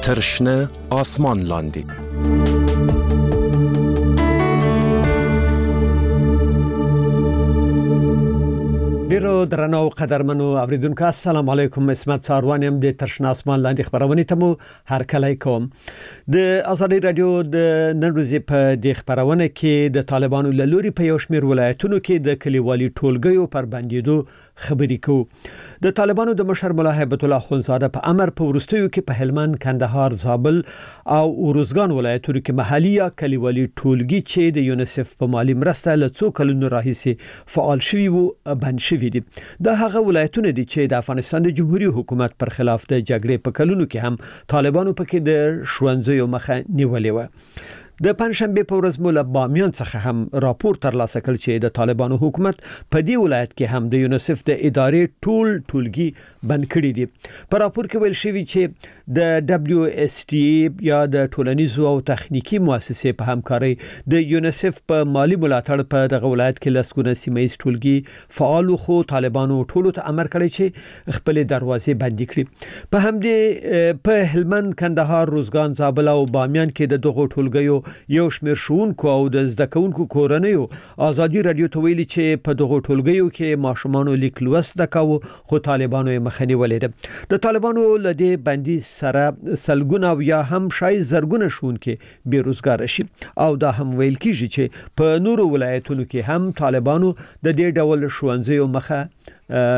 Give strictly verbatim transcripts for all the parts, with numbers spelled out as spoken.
تر شنه آسمان لاندې. ډیرو درنو او قدرمنو اوریدونکو السلام علیکم. اسمت ساروانیم د ترشنا اسمان لاندې خبرونه ته مو هر کله کوم. د ازادي رادیو د نن ورځې په د خبرونه کې د طالبانو له لوري په یو شمېر ولایتونو کې د کلیوالي ټولګیو پر بندیدو خبرې کوو. د طالبانو د مشر ملا هیبت الله خونزاده په امر په ورستیو کې په هلمند، کندهار، زابل او اروزګان ولایتونو کې محلي یا کلیوالي ټولګي چې د یونیسف په مالی مرسته له څو کلونو راهیسې فعال شوي وو بند شوي دي. دا هغه ولایتونه دي چې د افغانستان د جمهوریت حکومت پر خلاف د جګړې په کلونو کې هم طالبانو پکې د ښوونځیو مخه نیولې و. د پنځشنبه په ورځ مولا بامیان څخه هم راپور ترلاسه کړ چې د طالبانو حکومت په دې ولایت کې هم د یونیسف د ادارې ټول ټولګي بند کړي دي. په راپور کې ویل شوی چې د دبليو اس ټي یا د ټولنیزو او تخنیکی مؤسسې په همکاري د یونیسف په مالی ملاتړ په دغه ولایت کې لسګونه سیمایي ټولګي فعال خو طالبانو ټولو ته امر کړی چې خپل دروازې بند کړي. په همدې په هلمند، کندهار، روزګان، زابل او بامیان کې د دغه ټولګیو یو شمېر شونکو او د زده کوونکو کورنیو ازادي رادیو ته ویلي چې په دغه ټولګیو کې ماشومان لیک لوست دکاو خو طالبانو یې مخه نیولې ده. د طالبانو له دې بندي سره سلګونه او یا هم شای زرګونه شونکو بیروزګار شي او دا هم ویل کیږي چې په نورو ولایتونو کې هم طالبانو د دې ډول ښوونځیو مخه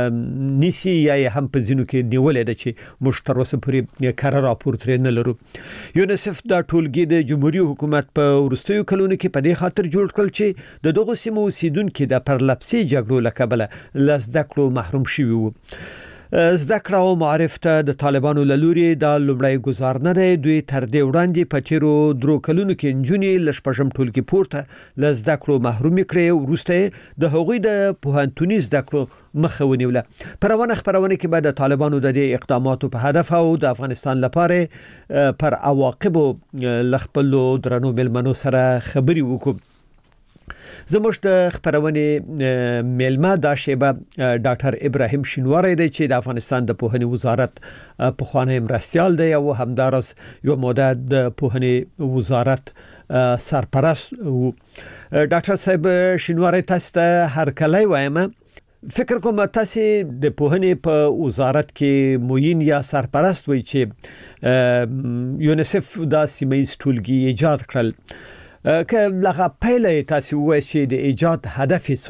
نیسی یا هم په ځینو کې نیولې ده چې مشترسه پورې کار راپور ترې نه لرو. یونیسف دا ټولګي د جمهوریت حکومت په ورستیو کلونو کې په دې خاطر جوړ کړل چې د دغه سیمو اوسیدونکو د پرلپسې جګړو له کبله له زده کړو محروم شوي وو. زده کړه او معرف ته د طالبانو له لوري د لومړی گزار نه دی. دوی تر دې وړاندې په تیرو درو کلونو کې نجونې له شپږم ټولګي پورته له زده کړو محروم کړي. وروسته د هغوی د پوهنتوني زده کړو مخه ونیوله. په روانه خبرونه کې به د طالبانو د دې اقداماتو په هدف او د افغانستان لپاره پر عواقب له خپلو درنو ملمنو سره خبري وکړو. زموږ د خبرونه میلمه دا شیبه ډاکټر ابراهیم شینواری دی چې د افغانستان د پوهنې وزارت پخوانی مرستیال دی او همدارس یو موده د پوهنې وزارت سرپرست وو. ډاکټر صاحب شینواری تاسو ته هر کله وایم. فکر کوم تاسو د پوهنې په وزارت کې موین یا سرپرست وي چې یونیسف دا سیمایي ټولګي ایجاد کړل. که لغه پیله تاسو وایي چې د ایجاد هدف یې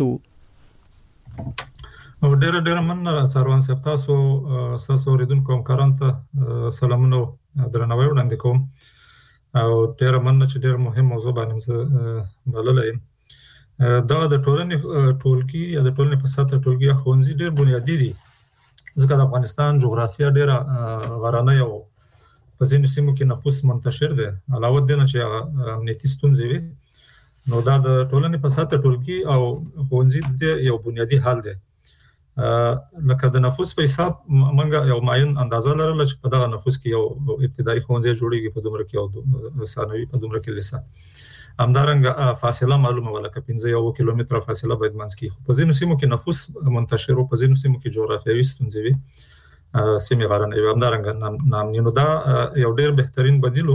څه؟ او ډېر ډېر مننه سروان صاحب. تاسو تاسو اوریدونکو همکارانو ته سلامونه درناوی وړاندې کوم او ډېر مننه چې ډېر مهم موضوع باندې بللی یم. دا د ټولنې ټولګي یا د ټولنې په سطح ټولګي یا ښوونځي ډېر بنیادي دي ځکه د افغانستان جغرافیه ډېره غرنۍ او په ځینو سیمو کې نفوس منتشر دی. علاوه دې نه چې امنیتي ستونزې وي نو دا د ټولنې په سطح ټولګي او ښوونځي د یو بنیادي حل دی. لکه د نفوس په حساب موږ یو معین اندازه لرله چې په دغه نفوس کې یو ابتدایي ښوونځی جوړیږي په دومره کې او ثانوي په دومره کې لیسه. همدارنګه فاصله معلومه وه لکه پنځه یا اووه کیلومتره فاصله باید منځ کې. خو په ځینو سیمو کې نفوس منتشر و، په ځینو سیمو کې جغرافیوي ستونزې وي، سیمې غرنۍ وي. همدارنګه نامني. نو دا یو ډېر بهترین بدیل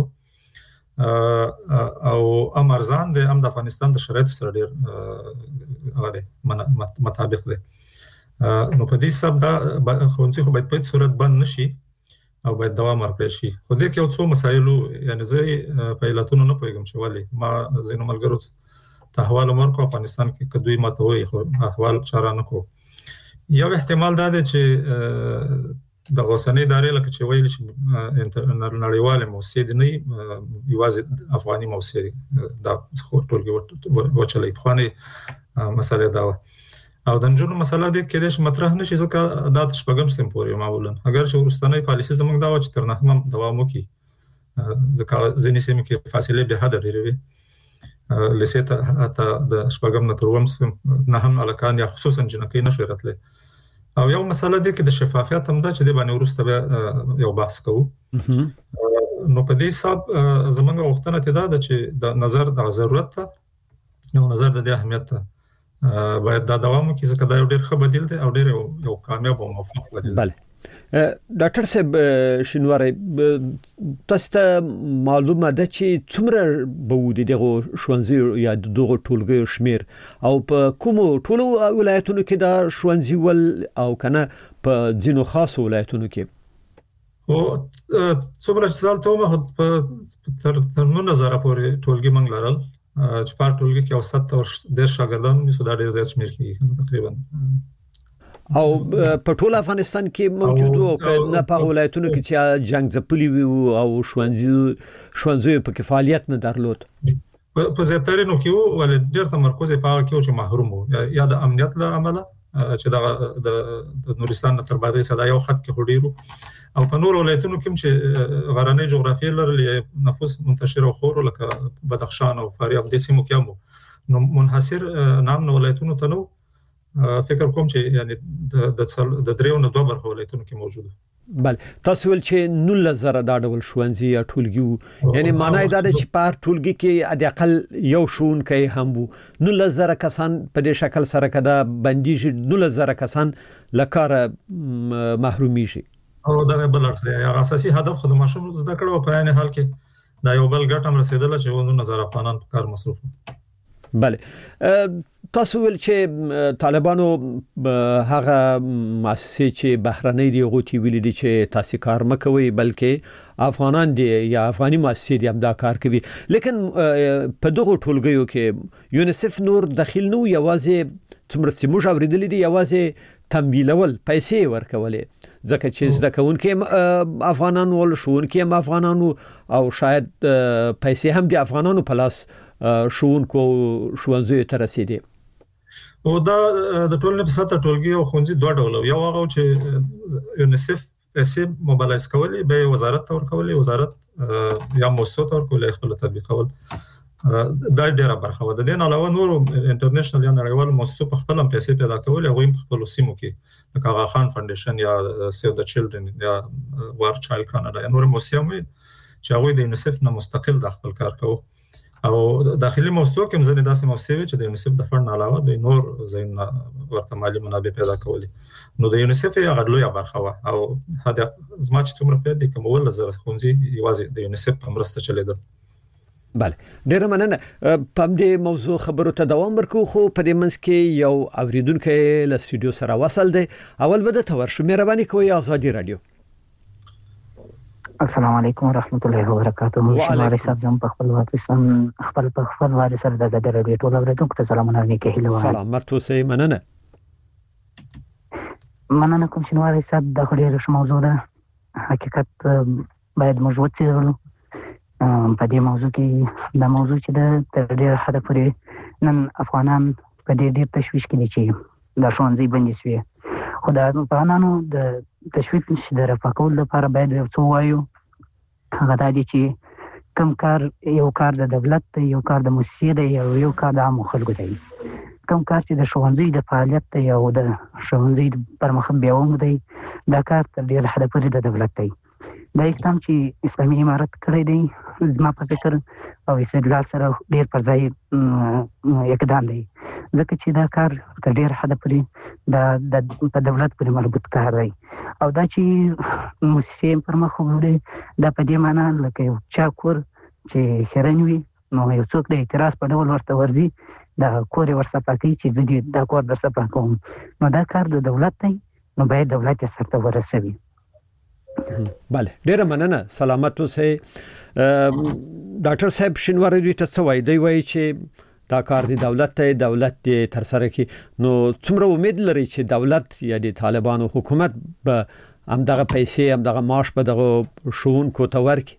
او ام ارزان دی، ام د افغانستان د شرایطو سره ډېر هغه دی مطابق دی. نو په دې حساب دا ښوونځي خو باید په هېڅ صورت بند نه شي او باید دوام ورکړی شي. خو دې کې یو څو مسایلو یعنې زه په علتونو نه پوهېږم چې ولې. ما ځینو ملګرو ته احوال هم ورکړو افغانستان کې که دوی ما ته وایي خو احوال چاره نه کړو. یو احتمال دا دی چې د اوسنۍ ادارې لکه چې ویل چې نړیوالې موسسې دي، نه یوازې افغاني موسسې دي. دا ټولګي وچلوي. پخوانۍ مسله دا وه. او د نجونو مسله دې کېدای شي مطرح نه شي ځکه دا تر شپږم صنف پورې معمولا. اگر چې وروستنۍ پالیسي زموږ دا وه چې تر نهمم دوام وکړي ځکه ځینې سیمې کې فاصلې بې حده ډېرې وي. لیسې ته حتی د شپږم نه تر اووم صنف نهم هلکان یا خصوصا جنکۍ نه شوی راتلی. او یو مسله دی کې د شفافیت هم ده چې دې باندې وروسته بیا یو بحث کوو. نو په دې حساب زموږ غوښتنه ته دا ده چې د نظر د ضرورت ته او نظر د دې اهمیت ته باید دا دوام وکړي ځکه دا یو ډېر ښه بدیل دی او ډېر یو کامیاب او موفق بدیل دی. بله ډاکټر صاحب شینواری تاسو ته معلومه ده چې څومره به ودی دغه شونځي یا دغه ټولګي شمیر او په کوم ټولو ولایتونو کې دا شونځي ول او کنه په ځینو خاص ولایتونو کې او څومره ځل ته مه تر تر نو نظر پورې ټولګي منګ لرل چې په ټولګي کې اوسط او د شاګردانو نسو دا ډیر زیات شمیر کیږي تقریبا او په ټول افغانستان کې موجود او نه په ولایتونو کې چې جنگ ځپلي او شونځي شونځي په کفایت نه درلود په زیاترینو کې ول ډیر تمرکز په هغه کې چې محروم وو یا د امنیت له عمله چې دا د نورستان تر باندې صدا یو خط کې هډیرو او په نور ولایتونو کې چې غرانې جغرافیه لري نفوس منتشر او خور لکه بدخشان او فاریاب د سیمو کې نو منحصر نام ولایتونو ته نو فکر کوم چې یعنی د د دریو نه دوه برخه ولایتونو کې موجوده بل تاسو ول چې نول زره دا ډول شونځي یا ټولګي یعنی معنی دا چې په ټولګي کې د اقل یو شون کوي هم وو نول زره کسان په دې شکل سره کدا بندیږي نول زره کسان لکاره محرومي شي او دا بل اړه یا اساسي هدف خو د ماشوم زده کړو په عین حال کې دا یو بل ګټم رسیدل چې ونو نظر افغانان په کار مصروف بله تاسو ول چې طالبانو هغه مؤسسې چې بهرنۍ دی غوتی ویل دي چې تاسو کار مکوي بلکې افغانان دي یا افغاني مؤسسې دي هم دا کار کوي لیکن په دغه ټولګیو کې یونیسف نور داخل نو یوازې څومره چې موږ اوریدل دي یوازې تمویلول پیسې ورکولې ځکه چې زده کوونکې افغانان ول شون کې افغانانو او شاید پیسې هم دي افغانانو په لاس شون کو شونځي تر رسیدي او دا د ټولنې په ساته ټولګي او خونځي دوه ډول یو هغه چې یونیسف پیسې موبایلایز کولې به وزارت تور کولې وزارت یا موسسه تور کولې خپل تطبیقول دا ډیره برخه و د دین علاوه نور انټرنیشنل یا نړیوال موسسه په خپل پیسې پیدا کولې هغه په خپل سیمو کې لکه هغه خان فاونډیشن یا سیو د چیلډرن یا وار چایلډ کاناډا یا نور موسسه چې هغه د یونیسف نه مستقل د خپل کار کوي او داخلي موسسو کې مزنه داسې موسسې چې د یونیسف د فند علاوه د نور زین ورته مالی منابع پیدا کولې نو د یونیسف یې غړلو یا برخه وا او هدا زما چې څومره پیدا کوم ول زره خونځي یوازې د یونیسف په مرسته چلیدل بله ډیر مننه په دې موضوع خبرو ته دوام ورکو خو په دې منځ کې یو اوریدونکو له استودیو سره وصل دی اول به د تور شو مهرباني کوئ ازادي رادیو السلام علیکم ورحمت الله وبرکاته شماره صاحب زم په خپل واتسن خپل په خپل واره سره د زړه رادیو ټول اوریدونکو ته سلامونه نیکه هیله وایم سلامت اوسئ مننه مننه کوم شماره صاحب د خډیر موضوع ده حقیقت باید موضوع څیړو په دې موضوع کې د موضوع چې د ډېر حد پورې نن افغانان په دې ډېر تشویش کې دي چې د شونځي بندي شوی خو د افغانانو د تشویش د رفاقول لپاره باید یو څه وایو هغه دا دي چې کم کار یو کار د دولت دی یو کار د مؤسسې دی یو یو کار د عام خلکو دی کم کار چې د شونځي د فعالیت دی او د شونځي پرمخ بیاوم دی دا کار تر ډېر حد پورې د دولت دی دا اقدام چې اسلامي امارت کړی دی زما په فکر او استدلال سره ډېر پر ځای اقدام دی ځکه چې دا کار تر ډېر حد پورې د په دولت پورې مربوط کار دی او دا چې مؤسسې پر مخ وړي دا په دې معنی لکه یو چا کور چې خیرن وي نو یو څوک د اعتراض په ډول ورته ورځي دا کور ورصفا کوي چې زه دې دا کور در صفا کوم نو دا کار د دولت دی نو باید دولت یې سرته ورسوي بله ډیره مننه سلامت اوسئ ډاکټر صاحب شینواری دوی ته څه وایي دوی وایي چې دا کار دی دولت ته دولت دې تر سره کی نو څومره امید لري چې دولت یا د طالبانو حکومت به هم دغه پیسې هم دغه معاش په دغه شون کو ته ورکي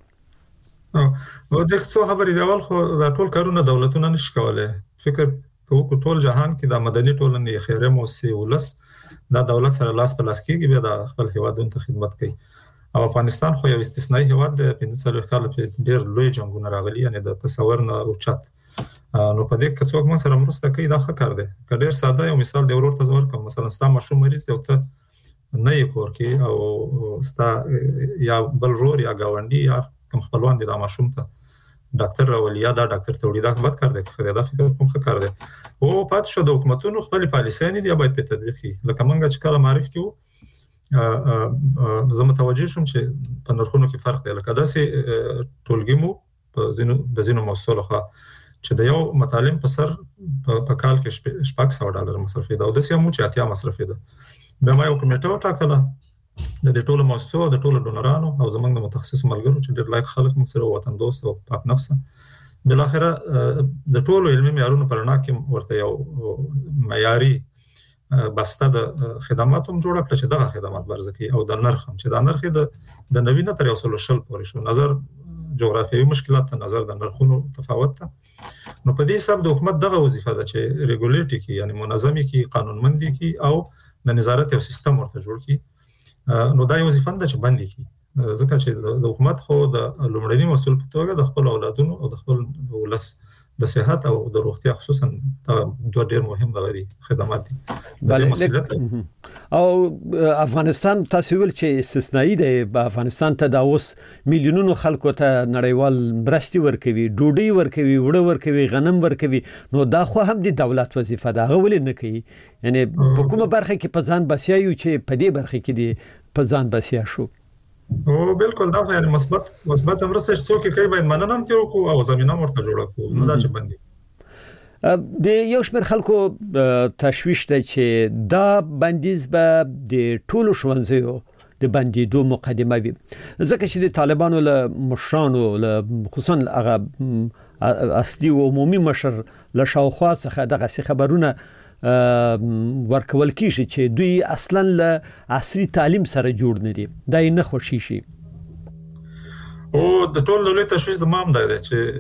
او د څو خبرې دی ول خو دا ټول کارونه دولتونه نشي کولای فکر کوو ټول جهان کې د مدني ټولنې خیره موسسې ولس دا دولت سره لاس په لاس کېږي بیا د خپل هیوادونو ته خدمت کوي او افغانستان خو یو استثنایی هیواد دی پنځه څلوېښت کاله په ډېر لوی جنګونه راغلي یعنی د تصور نه اوچت نو په دې کې څوک موږ سره مرسته کوي دا ښه کار دی که ډېر ساده یو مثال دی ورور ته زه ورکړم مثلا ستا ماشوم مریض دی او ته نه یې کور کې او ستا یا بل ورور یا ګاونډي یا کوم خپلوان دي دا ماشوم ته ډاکټر راولي یا دا ډاکټر ته وړي دا بد کار دی که دا فکر کوم ښه کار دی او پاتې شو د حکومتونو خپلې پالیسۍ نه دي باید په تطبیق کړي لکه موږ چې کله معرف کړو زه متوجه شوم چې په نرخونو کې فرق دی. لکه داسې ټولګي مو په ځینو د ځینو مؤسسو لخوا چې د یو متعلم په سر په کال کې شپږ سوه ډالر مصرفي ده او داسې هم چې اتیا مصرفي ده. بیا ما یو کمیټه وټاکله د دې ټولو مؤسسو د ټولو ډونرانو او زمونږ د متخصصو ملګرو چې ډېر لایق خلک موږ سره وطن دوست او پاک نفسه. بالاخره د ټولو علمي معیارونو په رڼا کې ورته یو معیاري بسته د خدماتو هم جوړه کړه چې دغه خدمات برزه کوي او د نرخ هم چې دا نرخ د د نوي نه تر یو سل شل پورې شو. نظر جغرافیوي مشکلات ته نظر د نرخونو تفاوت ته نو په دې حساب د حکومت دغه وظیفه ده چې ریګولیټ کی یعنی منظمي کی قانونمندي کی او د نظارت یو سیستم ورته جوړ کی. نو دا یو وظیفه ده چې باندې کی ځکه چې د حکومت خو د لومړني مسؤل په توګه د خپل اولادونو او د خپل ولس د صحت او د روغتیا خصوصا دا دوه ډېر مهم دي خدمات دي. او افغانستان تاسو ویل چې استثنایی دی. په افغانستان ته دا اوس میلیونونو خلکو ته نړیوال مرستي ورکوي، ډوډۍ ورکوي، وړه ورکوي، غنم ورکوي. نو دا خو هم د دولت وظیفه ده، هغه ولې نه کوي؟ یعنی په کومه برخه کې په ځان بسیا یو چې په دې برخه کې دی په ځان بسیا شو؟ او بالکل دا یعنی مثبت مثبت امرسته څوک کوي باید مننه هم تیرو کو او زمينه ورته جوړه کو. نو دا چې باندې د یو شمېر خلکو تشویش ده چې دا بندیز به د ټولو ښوونځیو د بندیدو مقدمه وي، ځکه چې د طالبانو له مشرانو له خصوصا هغه اصلي او عمومي مشر له شاوخوا څخه دغه خبرونه ورکول کیږي چې دوی اصلا له عصري تعلیم سره جوړ نه دي. دا یې نه خوشي شي. او د ټول دولت تشویش زمام دی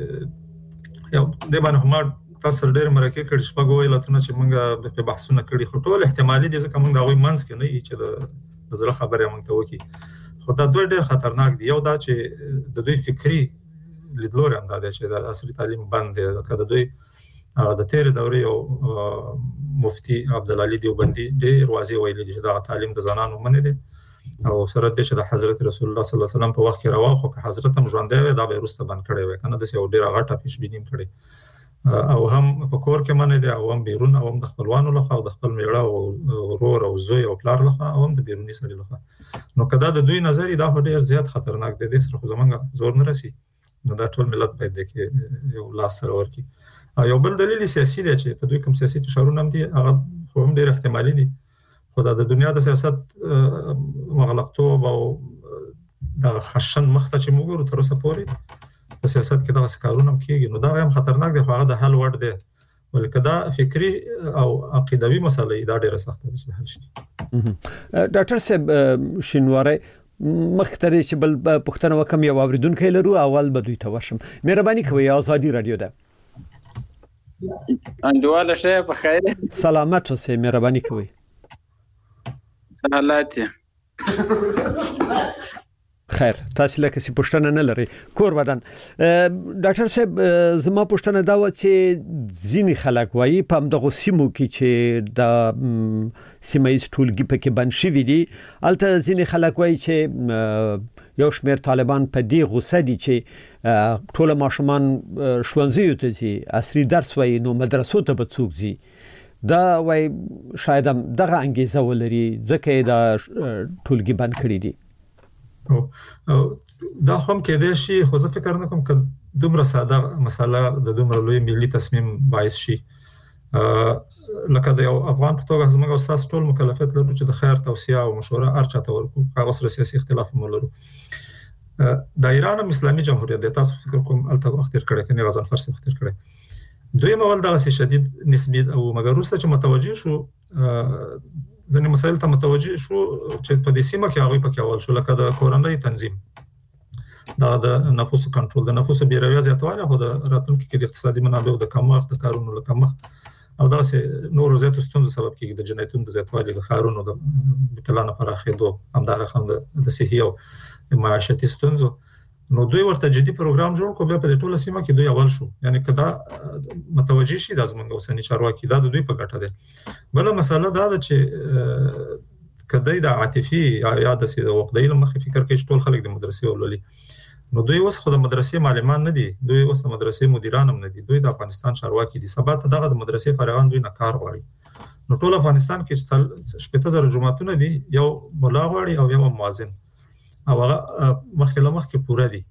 چې یو د باندې هم تاسو ډېر مرکه کړي شپږ ویلاتونه چې موږ په بحثونه کړي خو ټول احتمالي دي ځکه موږ دا وایي منځ کې نه چې د زړه خبره موږ ته وکړي. خو دا دوه ډېر خطرناک دي. یو دا چې د دوی فکری لیدلوري هم دا دی چې د عصري تعلیم بند دی. کله دوی د تیر دورې او مفتی عبدالعلی دیوبندی ډېر واضح ویلي چې دا تعلیم د زنانو منع دی او سره د چې د حضرت رسول الله صلی الله علیه وسلم په وخت کې روا خو که حضرت هم ژوندی وي دا به وروسته بند کړی وي کنه. د یو ډېر غټه پیشبیني کړي او هم په کور کې منع دی او هم بیرون او هم د خپلوانو لخوا او د خپل میړه او ورور او زوی او پلار لخوا او هم د بیرونی سړي لخوا. نو کدا د دوی نظر دا ډېر زیات خطرناک دی. د سره خو زمونږ زور نه رسی. نو دا ټول ملت باید کې یو لاس سره ورکی. یو بل دلیل سیاسي دی چې په دوی کوم سیاسي فشارونه هم دي هغه خو هم ډېر احتمالي دي. خو دا د دنیا د سیاست مغلقتوب او د خشن مخته چې موږ ورته تر اوسه پورې په سیاست کې دغه کارونه هم کېږي. نو دا هم خطرناک دی خو هغه د حل وړ دی. ولکه دا فکری او عقیدوي مسله دا ډېره سخته ده چې حل شي. ډاکټر صاحب شینواری مختري چې بل پښتنه وکم یو اوریدونکو لرو اول به دوی ته ورشم. مهرباني کوئ آزادي رادیو ده. انډواله شه په خیر سلامت اوسئ. مهرباني کوئ. سلامات خیر تاسو لکه سی پښتنه نه لري کور بدن. ډاکټر صاحب زما پښتنه دا و چې ځینی خلک وایي په دغه سیمو کې چې د سیمایي ټولګي پکې بند شوی دي البته ځینی خلک وایي چې یو شمېر طالبان په دې غوسه دي چې ټول ماشومان ښوونځیو ته ځي عصري درس وایي نو مدرسو ته به څوک ځي. دا وایي شاید هم دغه انګیزه ولري ځکه دا ټولګي بند کړي دي. او دا هم کېدای شي خو زه فکر نه کوم چې دومره ساده مسله د دومره لوی ملي تصمیم باعث شي. لکه د یو افغان په توګه زموږ استاد ټول مکلفیت لرو چې د خیر توصیه او مشوره هر چاته ورکو. هغه سره سیاسي اختلاف هم لرو. د ایران اسلامي جمهوریت د تاسو فکر کوم الته وخت تیر کړی کني غزن فرس وخت تیر کړی. دوی مول دغه شدید نسبی او مګر وروسته چې متوجه شو ځینې مسایل ته متوجه شو چې په دې سیمه کې هغوی پکې اول شو لکه د کورنۍ تنظیم دا د نفوسو کنټرول د نفوسو بیرویه زیاتوالی خو د راتلونکي کې د اقتصادي منابعو د کمښت د کارونو له کمښت او داسې نورو زیاتو ستونزو سبب کېږي د جنایتونو د زیاتوالي د ښارونو د بېپلانه پراخېدو همدارنګه هم د صحي او معاشتي ستونزو. نو دوی ورته جدي پروګرام جوړ کړ بیا په ټوله سیمه کې دوی اول شو. یعنی کدا متوجه شي د زمونږ اوسنی چارواکي دا د دوی په ګټه ده. بل مسله دا ده چې کدی د عاطفي یا د سید وقدې لمخې فکر کوي ټول خلک د مدرسې ولولي. نو دوی اوس خو د مدرسې معلمان نه دي، دوی اوس د مدرسې مدیران هم نه دي، دوی د افغانستان چارواکي دي. سبا ته دغه د مدرسې فارغان دوی نه کار غواړي. نو ټول افغانستان کې شپږ زره جماعتونه دي یو مولا غواړي او یو مؤذن او هغه مخکې له مخکې پوره دي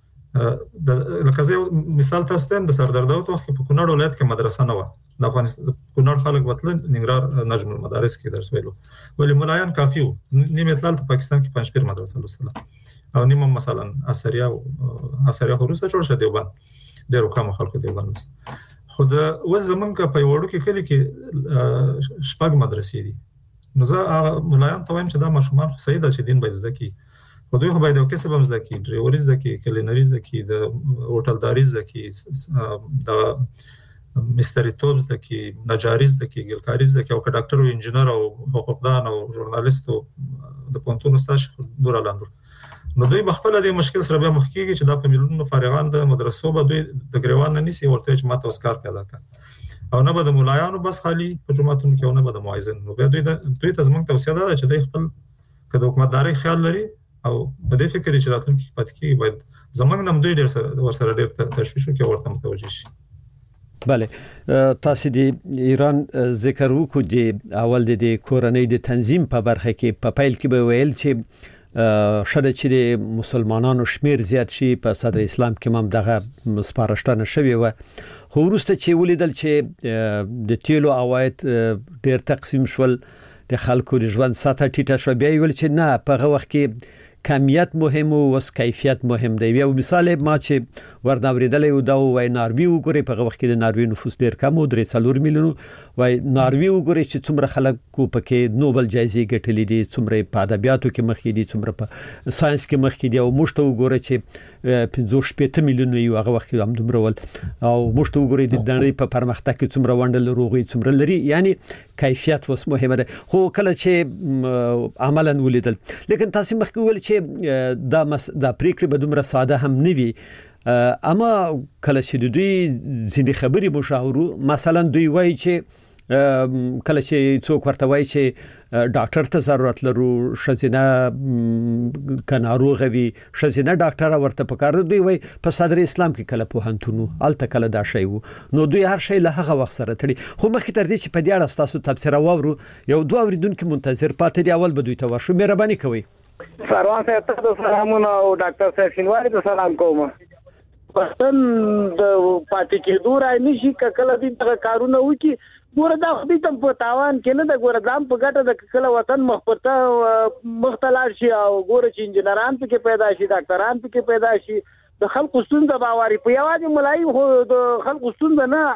د لکه زه مثال تاسو ته د سردار داود وخت په کونړ ولایت کې مدرسه نه و د افغانستان کونړ خلک وتل ننګرهار نجم المدارس کې درس ویلو ولې ملایان کافي وو نیمه تل په پاکستان کې پنځه پیر مدرسه لوستله او نیمه مثلا اسریا اسریا روسه جوړ شو دیوبند ډیرو کوم خلکو دیوبند خو د اوس زمونږ په وړو کې کلی کې شپږ مدرسې دي نو زه ملایان ته وایم چې دا ماشومان خو صحیح ده چې دین باید زده کړي خو دوی خو باید یو کسب هم زده کړي ډرایوري زده کړي کلینري زده کړي د هوټلداري زده کړي د مستریتوب زده کړي نجاري زده کړي ګلکاري زده کړي او که ډاکټر او انجینر او حقوقدان او ژورنالیست او د پوهنتون استاد شي نور لاندور نو دوی بخپله د مشکل سره بیا مخ کېږي چې دا په میلیونونو فارغان د مدرسو به دوی د ګریوان نه نیسي ورته چې ماته اوس کار پیدا کړه او نه به د ملایانو بس خالي په جماعتونو کې او نه به د مؤذن نو بیا دوی دوی ته زموږ توصیه ده چې دوی خپل که د حکومتداري خیال لري او په دې فکر چې راتلونکي کې پاتې کېږي باید زموږ نم دوی ډېر سره ورسره ډېر تشویش وکړي او ورته متوجه شي. بله تاسو د ایران ذکر وکړو د اول د کورنۍ د تنظیم په برخه کې په پیل کې به ویل چې شاید چې د مسلمانانو شمیر زیات شي په صدر اسلام کې هم دغه سپارښتنه شوې و خو وروسته چې ولیدل چې د تیلو عواید ډېر تقسیم شول د خلکو د ژوند سطح ټیټه شو بیا ویل چې نه په هغه وخت کې کمیت مهم او وس کیفیت مهم دی یو مثال ما چې ورناوریدلې او دا وای ناروی وګوري په هغه وخت کې د ناروی نفوس ډیر کم او درې څلور میلیون وای ناروی وګوري چې څومره خلک کو پکې نوبل جایزې ګټلې دي څومره په ادبیاتو کې مخکې دي څومره په ساينس کې مخکې دي او موږ ته وګوري چې پنځه شپږ میلیون یو هغه وخت هم دومره ول او موږ ته وګوري د نړۍ په پرمختګ کې څومره وندل روغي څومره لري یعنی کیفیت وس مهمه ده خو کله چې عملاً ولیدل لیکن تاسو مخکې ول چې دا مس دا پریکړه به دومره ساده هم نه وي اما کله چې دوی ځینې خبري مشاورو مثلا دوی وایي چې کله چې څوک ورته وایي چې ډاکټر ته ضرورت لرو شزینه کناروغه وی شزینه ډاکټر ورته پکاره دوی وایي په صدر اسلام کې کله په هنتونو الته کله دا شی وو نو دوی هر شی له هغه وخت سره تړي خو مخکې تر دې چې په دې اړه تاسو تفسیر واورو یو دوه اوریدونکو منتظر پاتې دی اول به دوی ته ورشو مهرباني کوئ سروان صاحب ته سلامونه او ډاکټر صاحب شینواری ته سلام کوم پښتون د پاتې کېدو راي نشي کله دې دغه کارونه وکي ګوره دا خو دې په تاوان کې نه د ګوره ځم په ګټه د کله وطن مخپته مختلف شي او ګوره چې انجنيران پکې پیدا شي ډاکټران پکې پیدا شي د خلکو ستونزه باوري په یوازې ملایي خو د خلکو ستونزه نه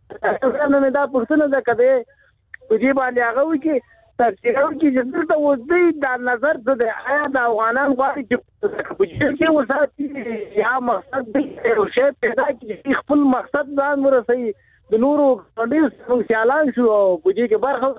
نه دا پښتنه ده کده په دې باندې هغه وکي تفسیرون کې چې دلته وځي دا نظر د آیا د افغانان غواړي چې په دې کې وساتي یا مقصد دې او شی پیدا کړي خپل مقصد ځان ورسوي د نورو ډېر سیالان شو او په دې کې برخه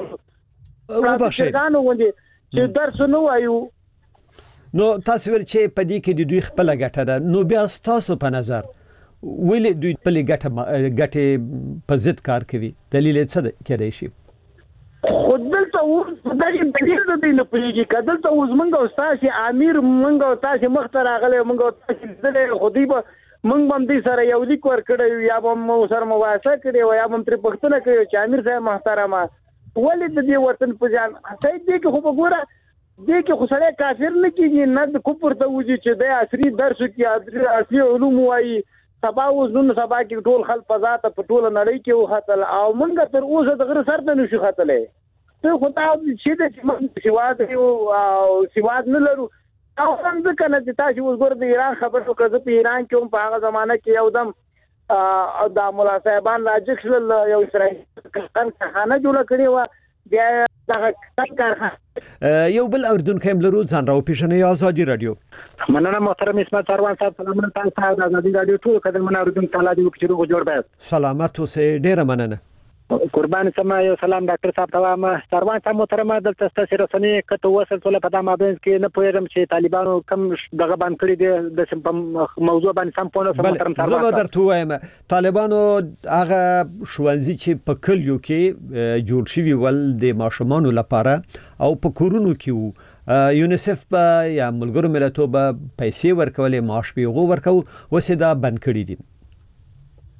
او بخښه ځانو غوندي چې درس نو وایو نو تاسو ول چې په دې کې د دوی خپل ګټه ده نو بیا تاسو په نظر ولې دوی په ګټه ګټه په ضد کار کوي دلیل څه ده کېدای شي خود دلته اوس دغه دلیل د دې نه پېږي کله ته اوس مونږ او تاسو امیر مونږ او تاسو مختار غلې مونږ او تاسو دلته خودي به مونږ باندې سره یو لیک ور کړی یا به مو سره موافقه کړی یا به تر پښتنه کړی چې امیر صاحب محترمه ولې د دې وطن په ځان صحیح دي کې خو وګوره دې کې خو سره کافر نه کیږي نه د کوپر ته وځي چې د عصري درس کې عصري علوم وایي سبا اوس نو سبا کې ټول خلک په ذات په ټول نړۍ کې وختل او مونږ تر اوسه د غیر سر ته نشو ختلې ته خو تا چې د چې سیواد او سیواد نه لرو او څنګه کنه چې تاسو وګورئ د ایران خبرو کړه په ایران کې هم په هغه زمانہ کې یو دم او د مولا صاحبان راجکشل یو اسرائیل خانه جوړه کړې و بیا دغه کارخانه یو بل اردن کې لرو ځان راو پیښنې آزادي رادیو مننه محترم اسمت سروان صاحب سلامونه تاسو ته د آزادي رادیو ټول کډل من اردن تعالی دې وکړو جوړ بیا سلامت اوسه ډیره مننه قربان سما یو سلام ډاکټر صاحب ته ما سروان صاحب محترمه دلته ستاسو رسنۍ کته وصل ټول په دامه بینس کې نه پوهیږم چې طالبانو کم دغه باندې کړی دي د موضوع باندې سم پونه سم محترم سروان زه درته وایم طالبانو هغه شوانزي چې په کلیو کې جوړ شوی ول د ماشومان لپاره او په کورونو کې وو یونیسف په یا ملګرو ملتونو په پیسې ورکولې معاش پیغو ورکو وسه دا بند کړی دي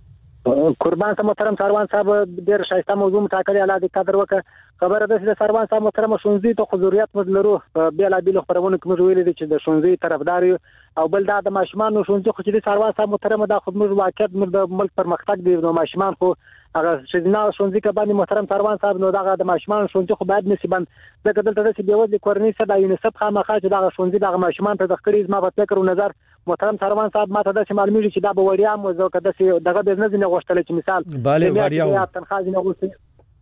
قربان صاحب محترم سروان صاحب ډیر شایسته موضوع متاکل الله دې قدر وکړه خبره ده چې سروان صاحب محترم شونځي ته حضوریت مز لرو بیل بیل خبرونه کوم ویل دي چې د شونځي طرفدار او بل دا د ماشومان شونځي خو چې سروان صاحب محترم دا خود موږ واقعیت موږ د ملک پرمختګ دی نو ماشومان خو هغه چې نه شونځي کې باندې محترم سروان صاحب نو دا د ماشومان شونځي خو باید نسبن ځکه دلته چې بیوځي کورنۍ صدا یونیسف خامخا چې دا شونځي د ماشومان ته د خړې ما په فکر او نظر محترم سروان صاحب ماته د معلومیږي چې دا به وړیا مو ځکه د دغه بزنس نه غوښتل چې مثال bale وړیا تنخواه نه غوښتل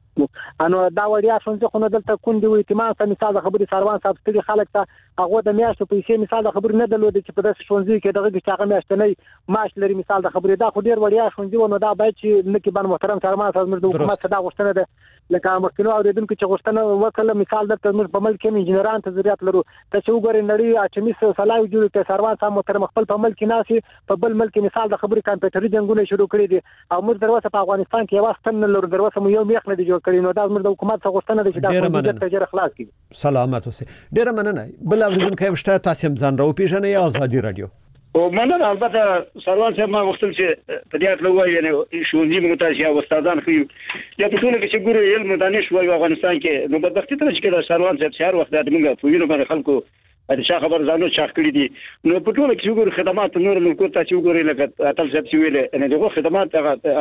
انو دا وړیا شونځي خو نه دلته کوندي و اعتماد ته مثال خبري سروان صاحب ستړي خلک ته هغه د میاشتو پیسې مثال خبري نه درلود چې په داس شونځي کې دغه چې هغه میاشتنی معاش لري مثال د خبري دا خو ډیر وړیا شونځي ونو دا باید چې نکي باندې محترم سروان صاحب د حکومت دا غوښتنه ده لکه مخکینو اوریدونکو چې غوښتنه وکړه مثال د تمر په ملک کې انجنیران ته ضرورت لرو ته چې وګورئ نړۍ اټومي سلاوي جوړ کړي سروان صاحب محترم خپل په ملک کې ناسي په بل ملک مثال د خبري کمپیوټري جنگونه شروع کړي دي او موږ دروازه په افغانستان کې واستن لرو دروازه مو یو میخ نه دی جوړ کړی نو دا موږ د حکومت څخه غوښتنه ده چې دا د تجربه خلاص کړي سلامات اوسئ ډیر مننه بل اوریدونکو شته تاسو هم ځان راو پیژنئ ازادي رادیو او مننه البته سروان صاحب ما وختل چې په دې اړه وایي یعنی شونځي موږ ته یا استادان خو یا په ټول کې چې ګورو علم دانش وایي افغانستان کې نو بدبختی ته چې سروان صاحب شهر وخت د موږ په وینو باندې خلکو د شاه خبر ځانو شاخ کړی دي نو په ټول کې وګورو خدمات نور ملکو ته چې وګوري لکه اتل صاحب چې ویل ان دغه خدمات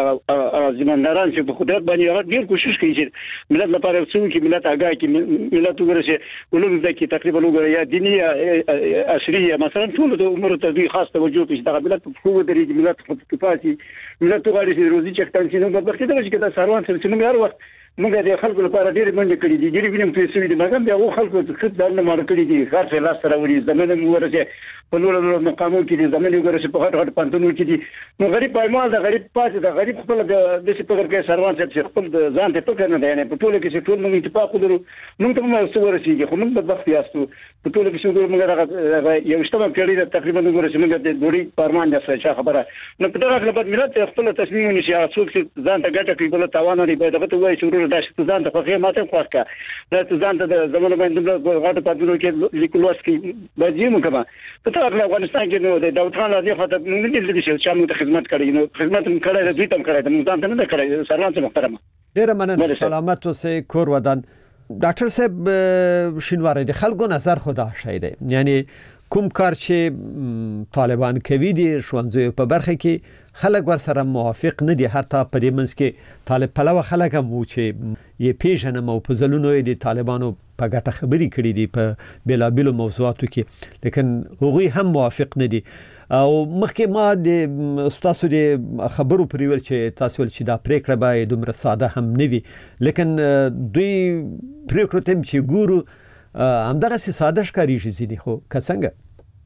هغه زمنداران چې په قدرت باندې هغه ډیر کوشش کوي چې ملت لپاره څو کې ملت هغه کې ملت وګوري چې ولوم د کې تقریبا وګوري یا دینی عصريه مثلا ټول د امور ته دوی خاص توجه کوي چې ملت په قوت لري ملت په کفایتي ملت غواړي چې روزي چې څنګه چې نو بدبختی ته چې دا سروان صاحب چې موږ هر وخت موږ د خلکو لپاره ډېر منډه کړې دي ډېر وینم په سوي دي مګر بیا هغه خلکو چې څه دنه مار کړی دي خاص لاس سره وري زمونه ورته په نور نور مقامو کې دي زمونه ورته په هټ هټ پانتونو کې دي نو غریب پایمال د غریب پاتې د غریب خپل د دې په کې سروان چې خپل ځان ته پکې نه دی نه په ټول کې چې ټول موږ اتفاق ولرو موږ ته مو څه ورسیږي خو موږ بدبخت یاستو په ټول کې چې موږ یو شتمه کړی تقریبا موږ چې موږ د دوری پرمان د څه خبره نو په دغه خپل ملت خپل تصمیم نشي څوک چې ځان ته ګټه کوي بل تاوان لري به دغه ته وایي چې ورته داسې ځان ته خو ماته خوښه دا ځان ته د زمونه باندې غاټه پاتونو کې لیکلوس کې باندې مو کما په ټول افغانستان کې نو د داوود خان راځي خاطر موږ نه دي چې موږ ته خدمت کړی نو خدمت هم کړی د دوی تم کړی د موږ ځان ته نه کړی سروان صاحب محترم ډیر مننه سلامت اوسئ کور ودان ډاکټر صاحب شینواری د خلکو نظر خدا شایده یعنی کوم کار چې طالبان کوي دي ښوونځیو په برخه کې خلک ورسره موافق نه دي حتی په دې منځ کې طالب پلوه خلک هم چې یې پیژنم او په ځلونو یې د طالبانو په ګټه خبرې کړې دي په بېلابېلو موضوعاتو کې لیکن هغوی هم موافق نه دي او مخکې ما د ستاسو د خبرو پر ویل چې تاسو ول چې دا پریکړه به دومره ساده هم نه وي لیکن دوی پریکړه تم چې ګورو همدغه ساده ښکارېږي ځینې خو که څنګه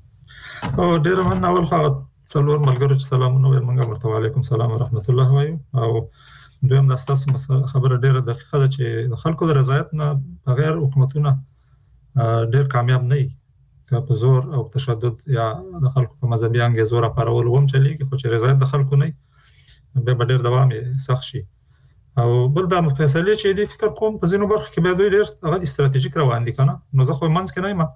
او ډېر مننه اول خو څلور ملګرو چې سلامونه ویل موږ ورته وعلیکم سلام ورحمت الله وایو او دویم د تاسو خبره ډېره دقیقه ده چې د خلکو د رضایت نه بغیر حکومتونه ډېر کامیاب نه وي که په زور او تشدد یا د خلکو په مذهبي انګیزو راپارول هم چلیږي خو چې رضایت د خلکو نه وي به ډېر دوام یې سخت شي او بل دا فیصلې چې دی فکر کوم په ځینو برخو کې بیا دوی ډېر هغه استراتیژیک روان دي که نه نو زه خو منځ کې نه یم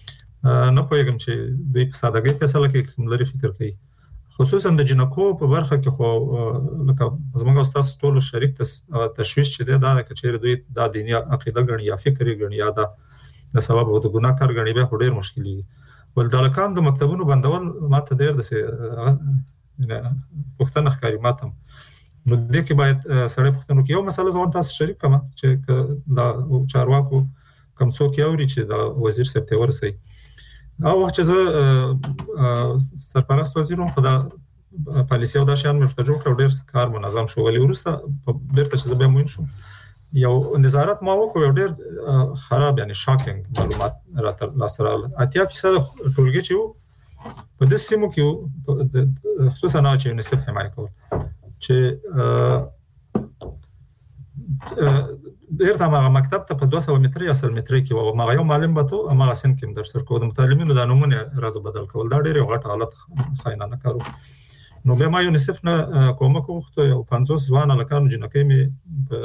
نه پوهېږم چې دوی په سادهګۍ فیصله کوي کوم لرې فکر کوي خصوصا د جنکو په برخه کې خو لکه زموږ استاد ټول شریک تشویش چې دی دا د کچېر دوی د دیني عقیده غړي یا فکر غړي یا د سبب او د ګناه کار غړي به ډېر مشکل دي ول د لکان د مکتبونو بندول ماته ډېر د پښتنه ښکاری ماته نو د کې باید سره پښتنو کې یو مسله ځوان تاسو شریک کما چې د چارواکو کوم څوک یوري چې د وزیر صاحب ته ورسي او وخت چې زه سرپرست وزیروم په د پالیسي او د شان مرته جوړ کړ ډېر کار منظم شو ولې ورسته په ډېر څه زه به مون شو یو نظارت ما وکړ ډېر خراب یعنی شاکینګ معلومات راته لاسره اتیا فیصد ټولګي چې په دې سیمو کې خصوصا نه چې یونیسف حمایت کول چې ډېر تمام مکتب ته په دوه سوه متر یا سل متر کې و ما یو معلم به تو ما سن کې در سر کو د متعلمینو د نمونه رادو بدل کول دا ډېر غټ حالت خاينانه کارو نو به ما یونیسف نه کومه کوخته یو پنځوس ځوان لکانو جنکې می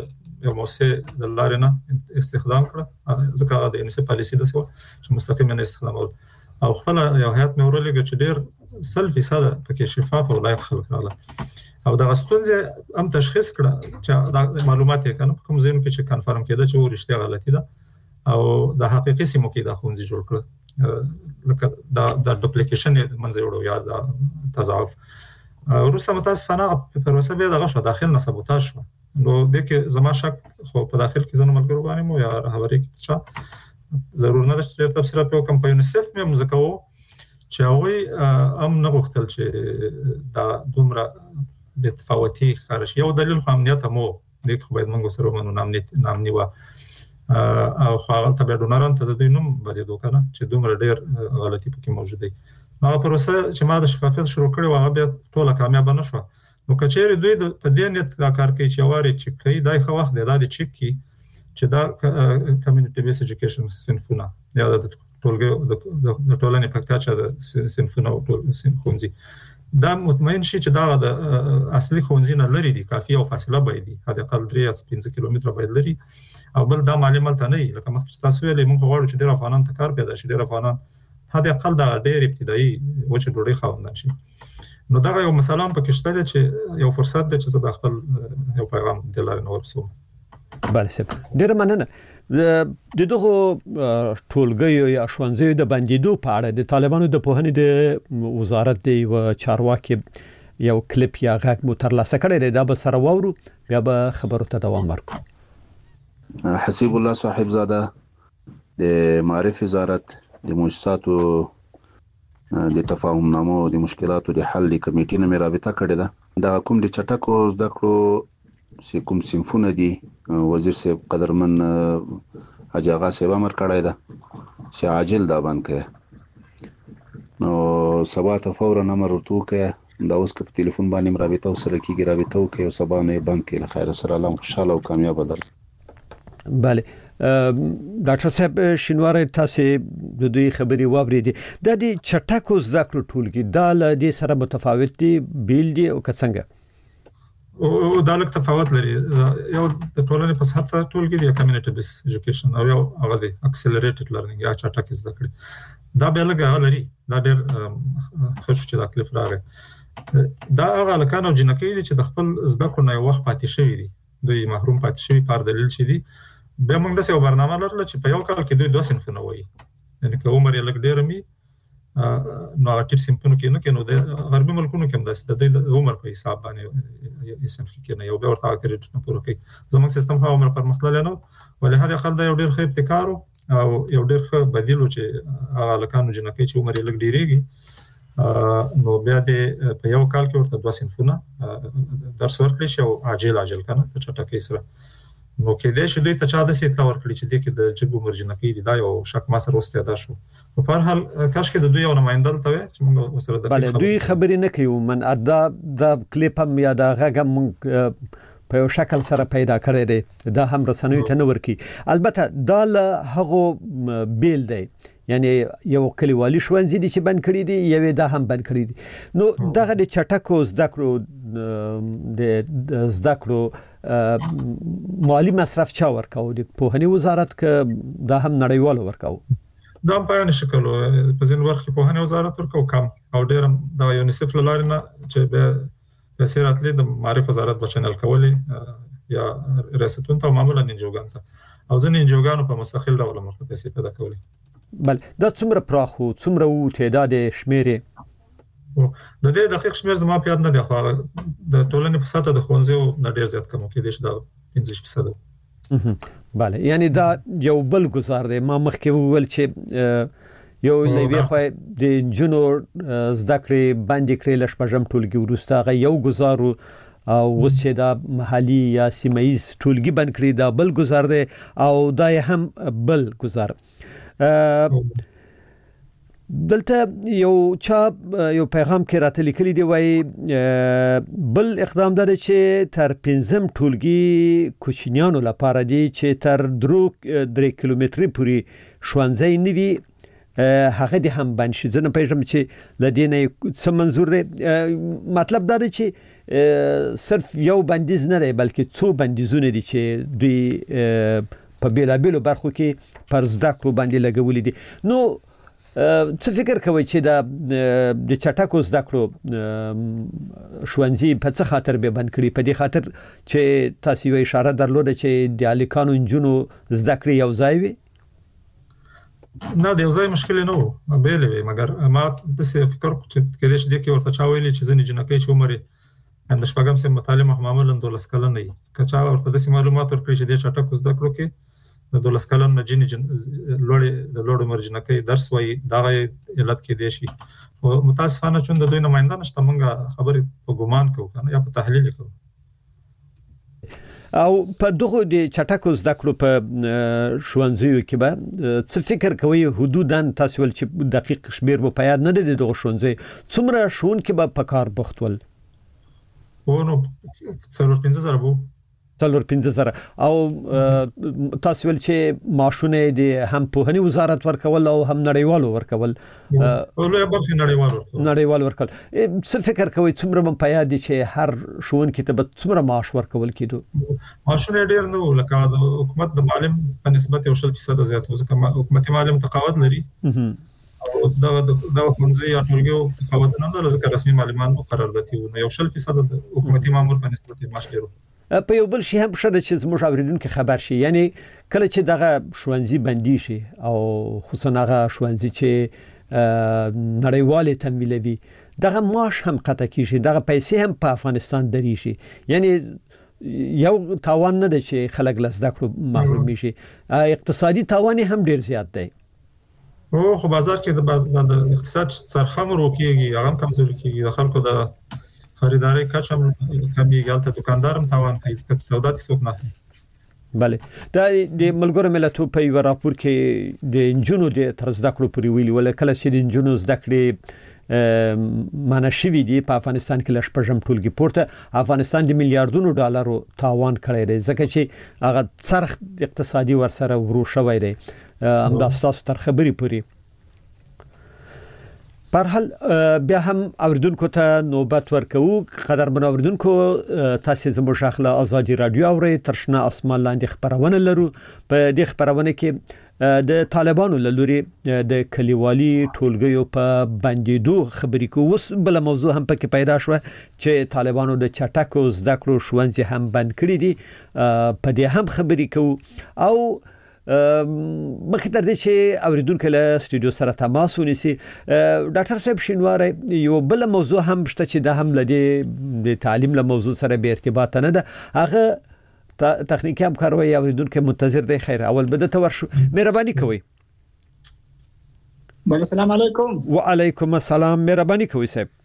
یو موسسه د لارې نه استخدام کړه ځکه د یونیسف پالیسي د سو چې مستقیما استخدامول او خپل یو هیئت مې ورولېږه چې ډېر سل فیصد پکې شفاف او لایق خلک راغله او د غستونځ هم تشخیص کړه چې د معلومات یې کنه کوم ځین کې چې کنفرم کېده چې ورشته غلطي ده او د حقيقي سیمو کې د خونځي جوړ کړ لکه دا د ډوپلیکیشن منځ وړو یا د تضاعف روسه متاسفانه په پروسه به دغه شو داخل نه سبوتاژ شو نو د کې زما شک خو په داخل کې زنه ملګرو باندې مو یا خبرې کې څه ضرور نه ده چې تفسیر په کوم په یونیسف مې مزکو چې هغه هم نه غوښتل چې دا دومره د تفاوتي خارش یو دلیل خو امنیت مو د خو باید موږ سره ونو نامنیت نامنی و او خو ته به ډونران ته د دوی نوم باندې دوکنه چې دومره ډېر غلطي پکې موجوده دي نو پروسه چې ما د شفافیت شروع کړې و هغه بیا ټوله کامیاب نه شو نو کچېری دوی په دې نیت دا کار کوي چې واره چې کوي دای خو وخت دی دا د چک کی چې دا کمیونټي بیس ایجوکیشن سنفونه یا د ټولګي د ټولنې په کچه د سنفونه او ټول سنفونځي دا مطمئن شي چې دا د اصلي خونځي نه لري دي کافي او فاصله باید دي حد اقل درې یا پنځه کیلومتره باید لري او بل دا معلومات نه وي لکه مخکې تاسو ویلې موږ غواړو چې ډېر افغانان ته کار پیدا شي ډېر افغانان حد اقل دا ډېر ابتدایي وچه ډوډۍ خاوندان شي نو دا یو مثلا په کې شته چې یو فرصت دی چې د خپل یو پیغام د لارې نور سو بله سپ ډېر مننه د دغه ټولګیو یا ښوونځیو د بندیدو په اړه د طالبانو د پوهنې د وزارت دی و چارواکي یو کلیپ یا غږ مو ترلاسه کړی دی دا به سره واورو بیا به خبرو ته دوام ورکړو حسیب الله صاحب زاده د معرفت وزارت د مؤسساتو د تفاهم نامو د مشکلاتو د حل کمیټې نه رابطه کړې ده دا کوم د چټکو زده کړو چې کوم صنفونه دي وزیر صاحب قدرمن حاج آغا صاحب امر کړی ده چې عاجل دا باندې کړي نو سبا ته فورا امر ورته وکړي دا اوس په ټلیفون باندې رابطه سره کیږي رابطه وکړي او سبا نه باندې کې له خیر سره الله خوشاله او کامیاب در بله ډاکټر صاحب شینوار تاسو د دوی خبري واوریدي د دې چټکو زده کړو ټولګي دا له دې سره متفاوت دي بیل دي او څنګه او دا لږ تفاوت لري یو د ټولنې په سطح ټولګي دی کمیونټي بیس ایجوکیشن او یو هغه دی اکسلریټډ لرنینګ یا چټک زده کړې دا به لږ لري دا ډېر خوش چې دا کلیپ راغی دا هغه لکانو جنکې دي چې د خپل زده کړو نه وخت پاتې شوی دي دوی محروم پاتې شوی پر دلیل شي دي به موږ د یو برنامه لرله چې په یو کال کې دوی دوه صنفونه وایي یعنی که عمر یې لږ ډېر وي نو هغه ټیټ صنفونو کې نه کې نو د غربي ملکونو کې هم داسې د دوی د عمر په حساب باندې صنف کې نه یو بیا ورته کریډټ نه پوره کوي زموږ سیستم په عمر پرمختللی نه ولې هغه خل دا یو ډېر ښه ابتکار او یو ډېر ښه بدیل چې هغه لکانو جنکې چې عمر یې لږ ډېرېږي نو بیا د په یو کال کې ورته دوه صنفونه درس ورکړي شي او عاجل عاجل کنه په چټکۍ سره نو کې دې شې دوی ته چا د سیټلا ورکړي چې د کې د جګو مرجنه کې دی دا یو شک ما سره اوس پیدا شو په هر حال کاش کې د دوی یو نمائنده ته چې موږ وسره د بله دوی خبرې نه کوي من ادا د کلیپ هم یا د غږ موږ په یو شکل سره پیدا کړی دی دا هم رسنیو ته نه ورکی البته دا له هغه بیل دی یعنی یو کلیوالي ښوونځي دي چې بند کړي دي یو دا هم بند کړي دي نو دغه د چټکو زده کړو د زده کړو مالی مصرف چا ورکاو د پوهنې وزارت ک دا هم نړیوال ورکاو دا په یانه شکل په ځین وخت کې پوهنې وزارت ورکاو کم او ډیر دا یونیسف لاره نه چې به په سیرات لید معرفت وزارت بچنل کولی یا ریاستون ته معمولا انجوګان ته او ځین انجوګانو په مستقل ډول مرتبه پیسې پیدا کولی بل دا څومره پراخو څومره وو تعداد شمیرې د دې دقیق شمیر زما په یاد نه دی خو د ټولنې په سطح د ښوونځیو نه ډیر زیات کم کې دي چې دا پنځه فیصد بله یعنی دا یو بل گزار دی ما مخکې وویل چې یو لوی خو د جنو زده کړې باندې کړې لشپږم ټولګي وروسته هغه یو گزارو او اوس چې دا محلي یا سیمایي ټولګي بند کړي دا بل گزار دی او دا هم بل گزار دلته یو چا یو پیغام کې راته لیکلي دی وای بل اقدام دی چې تر پنځم ټولګي کوچنیانو لپاره دی چې تر درې کیلومتري پورې ښوونځی نه وي هغه د هم بند شي. زه نه پېژنم چې لدینه څه منظور دی. مطلب دا دی چې صرف یو بندیز نه دی بلکې څو بندیزونه دي چې دوی په بیلابیلو برخو کې پر زده کړو باندې لګولې دي. نو څه فکر کوئ چې دا د چټکو زده کړو ښوونځي په څه خاطر به بند کړي؟ په دې خاطر چې تاسو یو اشاره درلوده چې د الیکانو انجونو زده کړې یو ځای وي؟ نه د یو ځای مشکل نه و بیل وي، مګر ما د څه فکر چې کله چې د کې ورته چا ویلي چې ځنې جنکې چې عمر اند شپږم سم مطالعه معمولا دولس کلن نه کچا ورته د معلومات ورکړي چې د چټکو زده کړو کې د دولس کلن نه جن لوړ د لوړ عمر جنکې درس وایي دا علت کې دی شي. خو متاسفانه چې د دوی نمائنده نشته، مونږه خبرې په ګمان کوو کنه یا په تحلیل کوو. او په دغه د چټکو زده کړو په ښوونځیو کې به څه فکر کوي حدوداً تاسو ول چې دقیق شمیر به پیاد نه دي دغه ښوونځي څومره ښوونکي به په کار بوخت ول؟ او نو څلور پنځه زره بو څلور پنځه زره. او تاسو ول چې ماشونه د هم پوهنې وزارت ورکول او هم نړیوالو ورکول او له برخې نړیوالو ورکول نړیوالو ورکول څه فکر کوي څومره به پیاد دي چې هر ښوونکي ته به څومره معاش ورکول کېدو؟ ماشونه ډیر نو لکه د حکومت د معلم په نسبت یو شل فیصد زیات و، ځکه حکومتي معلم تقاعد لري او دا دا ښوونځي یا ټولګیو تقاعد نه لري ځکه رسمي معلمان مقرر دي نو یو شل فیصد د حکومتي مامور په نسبت معاش ډیر. په یو بل شي هم شته چې زموږ اوریدونکو خبر شي، یعنی کله چې دغه ښوونځي بندي شي او خصوصا هغه ښوونځي چې نړیوال تمویلوي دغه معاش هم قطع کیږي، دغه پیسې هم په افغانستان دري شي، یعنی یو تاوان نه دی چې خلک له زده کړو محروم شي، اقتصادي تاوان هم ډیر زیات دی. او خو بازار کې د اقتصاد څرخه روکيږي، هغه کمزوري کیږي، د خلکو د خریداري کچه کمیږي، البته دکاندارم تاوان کوي چې سودا دي څوک نه. بله دا د ملګرو ملتونو په یو راپور کې د انجونو د طرز زده کړو پورې ویلي ول کله چې د انجونو زده کړې معنی شوي دي په افغانستان کې لږ پرځم ټولګي پورته افغانستان د میلیارډونو ډالرو تاوان کړی دی ځکه چې هغه څرخ اقتصادي ورسره ورو شوی دی. همدا ستاسو تر خبرې پورې برحال بیا هم اوریدونکو ته نوبت ورکوو. قدرمن اوریدونکو تاسو زموږ خپل ازادي رادیو اوري تر شنه اسمان لاندې خبرونه لرو. په دې خبرونه کې د طالبانو له لوري د کلیوالي ټولګیو په بندیدو خبرې کوو. اوس بل موضوع هم پکې پیدا شو چې طالبانو د چټکو زده کړو ښوونځي هم بند کړی دي، په دې هم خبرې کوو. او مخکې تر دې چې اوریدونکو له سټوډیو سره تماس ونیسي، ډاکټر صاحب شینواری یو بل موضوع هم شته چې د هم لدی د تعلیم له موضوع سره به ارتباط نه ده، هغه تخنیکی همکاروي اوریدونکو منتظر دی. خیر اول بده ته ورشو، مهرباني کوئ. بله السلام علیکم. وعلیکم السلام، مهرباني کوئ صاحب.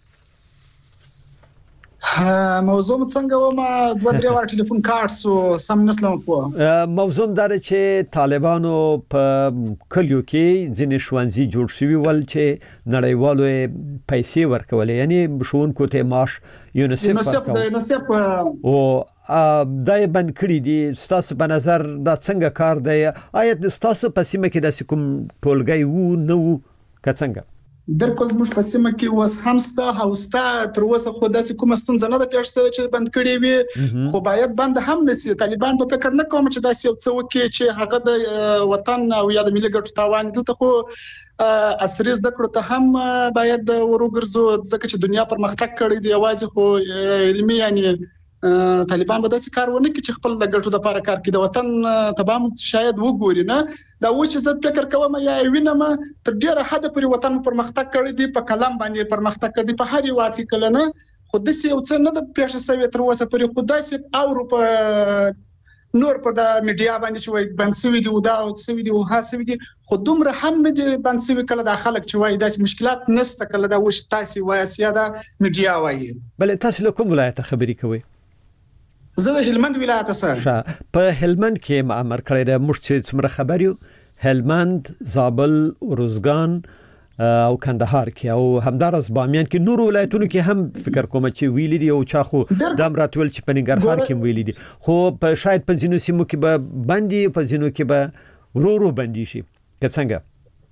موضوع څنګه و؟ ما دوه درې واره ټلیفون کارت سو سم نسلم په موضوع دا چې طالبانو په کلیو کې ځینې ښوونځي جوړ شوي ول چې نړیوالو پیسې ورکولې، یعنی ښوونکو ته معاش یونیسف ورکول او دا یې بند کړي دي. ستاسو په نظر دا څنګه کار دی؟ آیا ستاسو په سیمه کې داسې کوم ټولګی وو نه وو که څنګه؟ بالکل زموږ په سیمه کې اوس هم ستا هوستا تر اوسه خو داسې کومه ستونزه نه ده پیښ شوې چې بند کړي وي، خو باید بند هم نشي. طالبان په فکر نه کوم چې داسې یو څه وکړي چې هغه د وطن او یا د ملي ګټو تاوان. دلته خو عصري زده کړو ته هم باید ورګرځو ځکه چې دنیا پرمختګ کړی دی، یوازې خو علمي یعنی طالبان به داسې کار ونه کړي چې خپل د ګټو لپاره کار کوي، د وطن تبام شاید وګوري نه. دا و چې زه فکر کوم یا وینم تر ډیره حد پورې وطن پرمختګ کړی دی، په کلام باندې پرمختګ کړی دی، په هر یو واقع کله نه خو داسې یو څه نه د پیښه شوی تر اوسه پورې. خو داسې او په نور په د میډیا باندې چې وایي بند شوي دي او دا شوي دي او ها شوي دي، خو دومره هم نه دي بند شوي. کله دا خلک چې وایي داسې مشکلات نشته، کله دا وش تاسې وایي یا دا میډیا وایي. بله تاسو له کوم ولایت خبرې کوئ؟ زه د هلمند ولایت څخه. په هلمند کې معمر کړی د موږ چې څومره خبر یو هلمند، زابل، روزګان او کندهار کې او همدارس بامیان کې، نور ولایتونو کې هم فکر کوم چې ویلي دي او چا خو دم راتول چې په ننګرهار کې ویلي دي، خو په شاید په ځینو سیمو کې به بندي، په ځینو کې به ورو ورو بندي شي که څنګه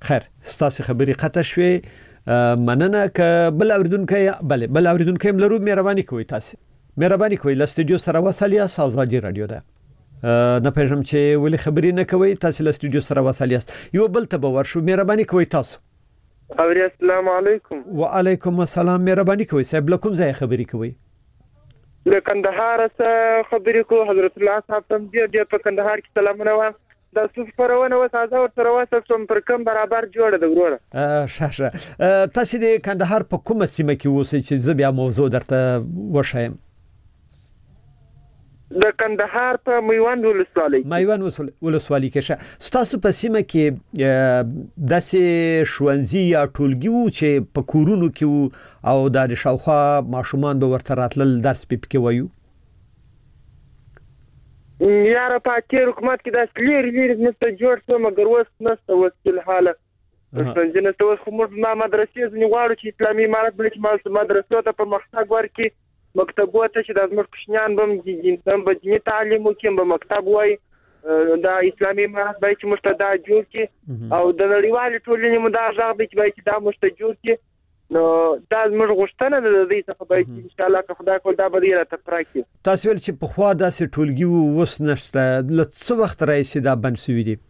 خیر ستاسو خبرې قطع شوې مننه ک بل اوریدونکو بل بل اوریدونکو ملرو مهرباني کوئ تاسو مهرباني کوئ له سټوډیو سره وصلیه آزادي رادیو ده نه پېژم چې ولې خبرې نه کوي تاسو له سټوډیو سره وصلیه یو بل ته باور شو مهرباني کوئ تاسو اوري السلام علیکم وعلیکم السلام مهرباني کوئ صاحب لکم ځای خبرې کوي له کندهار څخه خبرې کو حضرت الله صاحب تم دې په کندهار کې سلامونه و د صف پرونه و تازه ور سره واسه پر کم برابر جوړ د وروره شه تاسو د کندهار په کومه سیمه کې اوسئ چې زه بیا موضوع درته وښیم د کندهار په میوند ولسوالۍ میوند ولسوالۍ کې شه ستاسو په سیمه کې داسې شوونځي یا ټولګي وو چې په کورونو کې او د شاوخوا ماشومان به ورته راتلل درس پکې وایو یاره په حکومت کې داس لیر لیر نشته جوړ څه مګر وس نشته وسیل حاله څنګه نشته وس خو موږ ما مدرسې ځنی غواړو چې اسلامي امارت بلک مال مدرسو ته په مختص ورکی مکتبو ته چې د زموږ کوشنیان بم جنسم به دیني تعلیم وکړي به مکتب وای د اسلامي امارت به چې مستدا جوړ کړي او د نړیوال ټولنې مداخله به چې دا مست جوړ کړي نو دا زموږ غوښتنه ده د دې څخه به ان شاء الله که خدای کول دا به ډیره تفراکي تاسو ول چې په خوا داسې ټولګي وس نشته ل څه وخت راځي دا بن سوي دي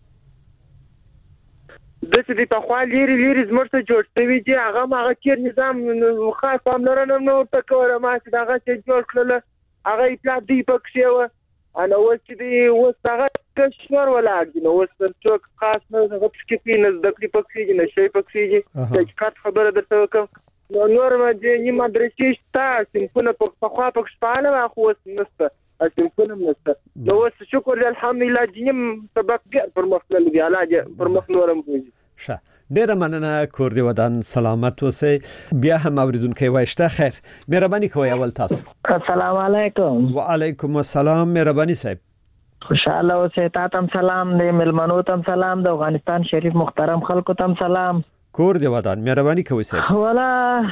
د دې په خوا لري لري زموږ ته جوړ شوی دی هغه هغه کیر نظام خاص پاملرنه نو تکوره ما چې دا چې جوړ کړل هغه اطلاع دی پکښه و انا وڅ دی وسغه کشور ولا دي نو وس څوک خاص نه غوښ کې پینځ د کلی پکښه نه شي پکښه چې کات خبره درته وکم نو نور ما دې نیم مدرسې شته سیمونه په خوا پکښه پاله خو وس نسته اسمكم نسته نو وس شکر الحمدلله جنم سبق پر مخلل دی علاج پر مخلورم وي شه ډیره مننه کور دی ودان سلامت اوسئ بیا هم اوریدونکو وایشته خیر مهرباني کوئ اول تاسو السلام علیکم وعلیکم السلام مهرباني صاحب خوشاله اوسئ تاسو سلام دی ملمنو تم سلام د افغانستان شریف محترم خلکو تم سلام کور دی ودان مهرباني کوئ صاحب ولا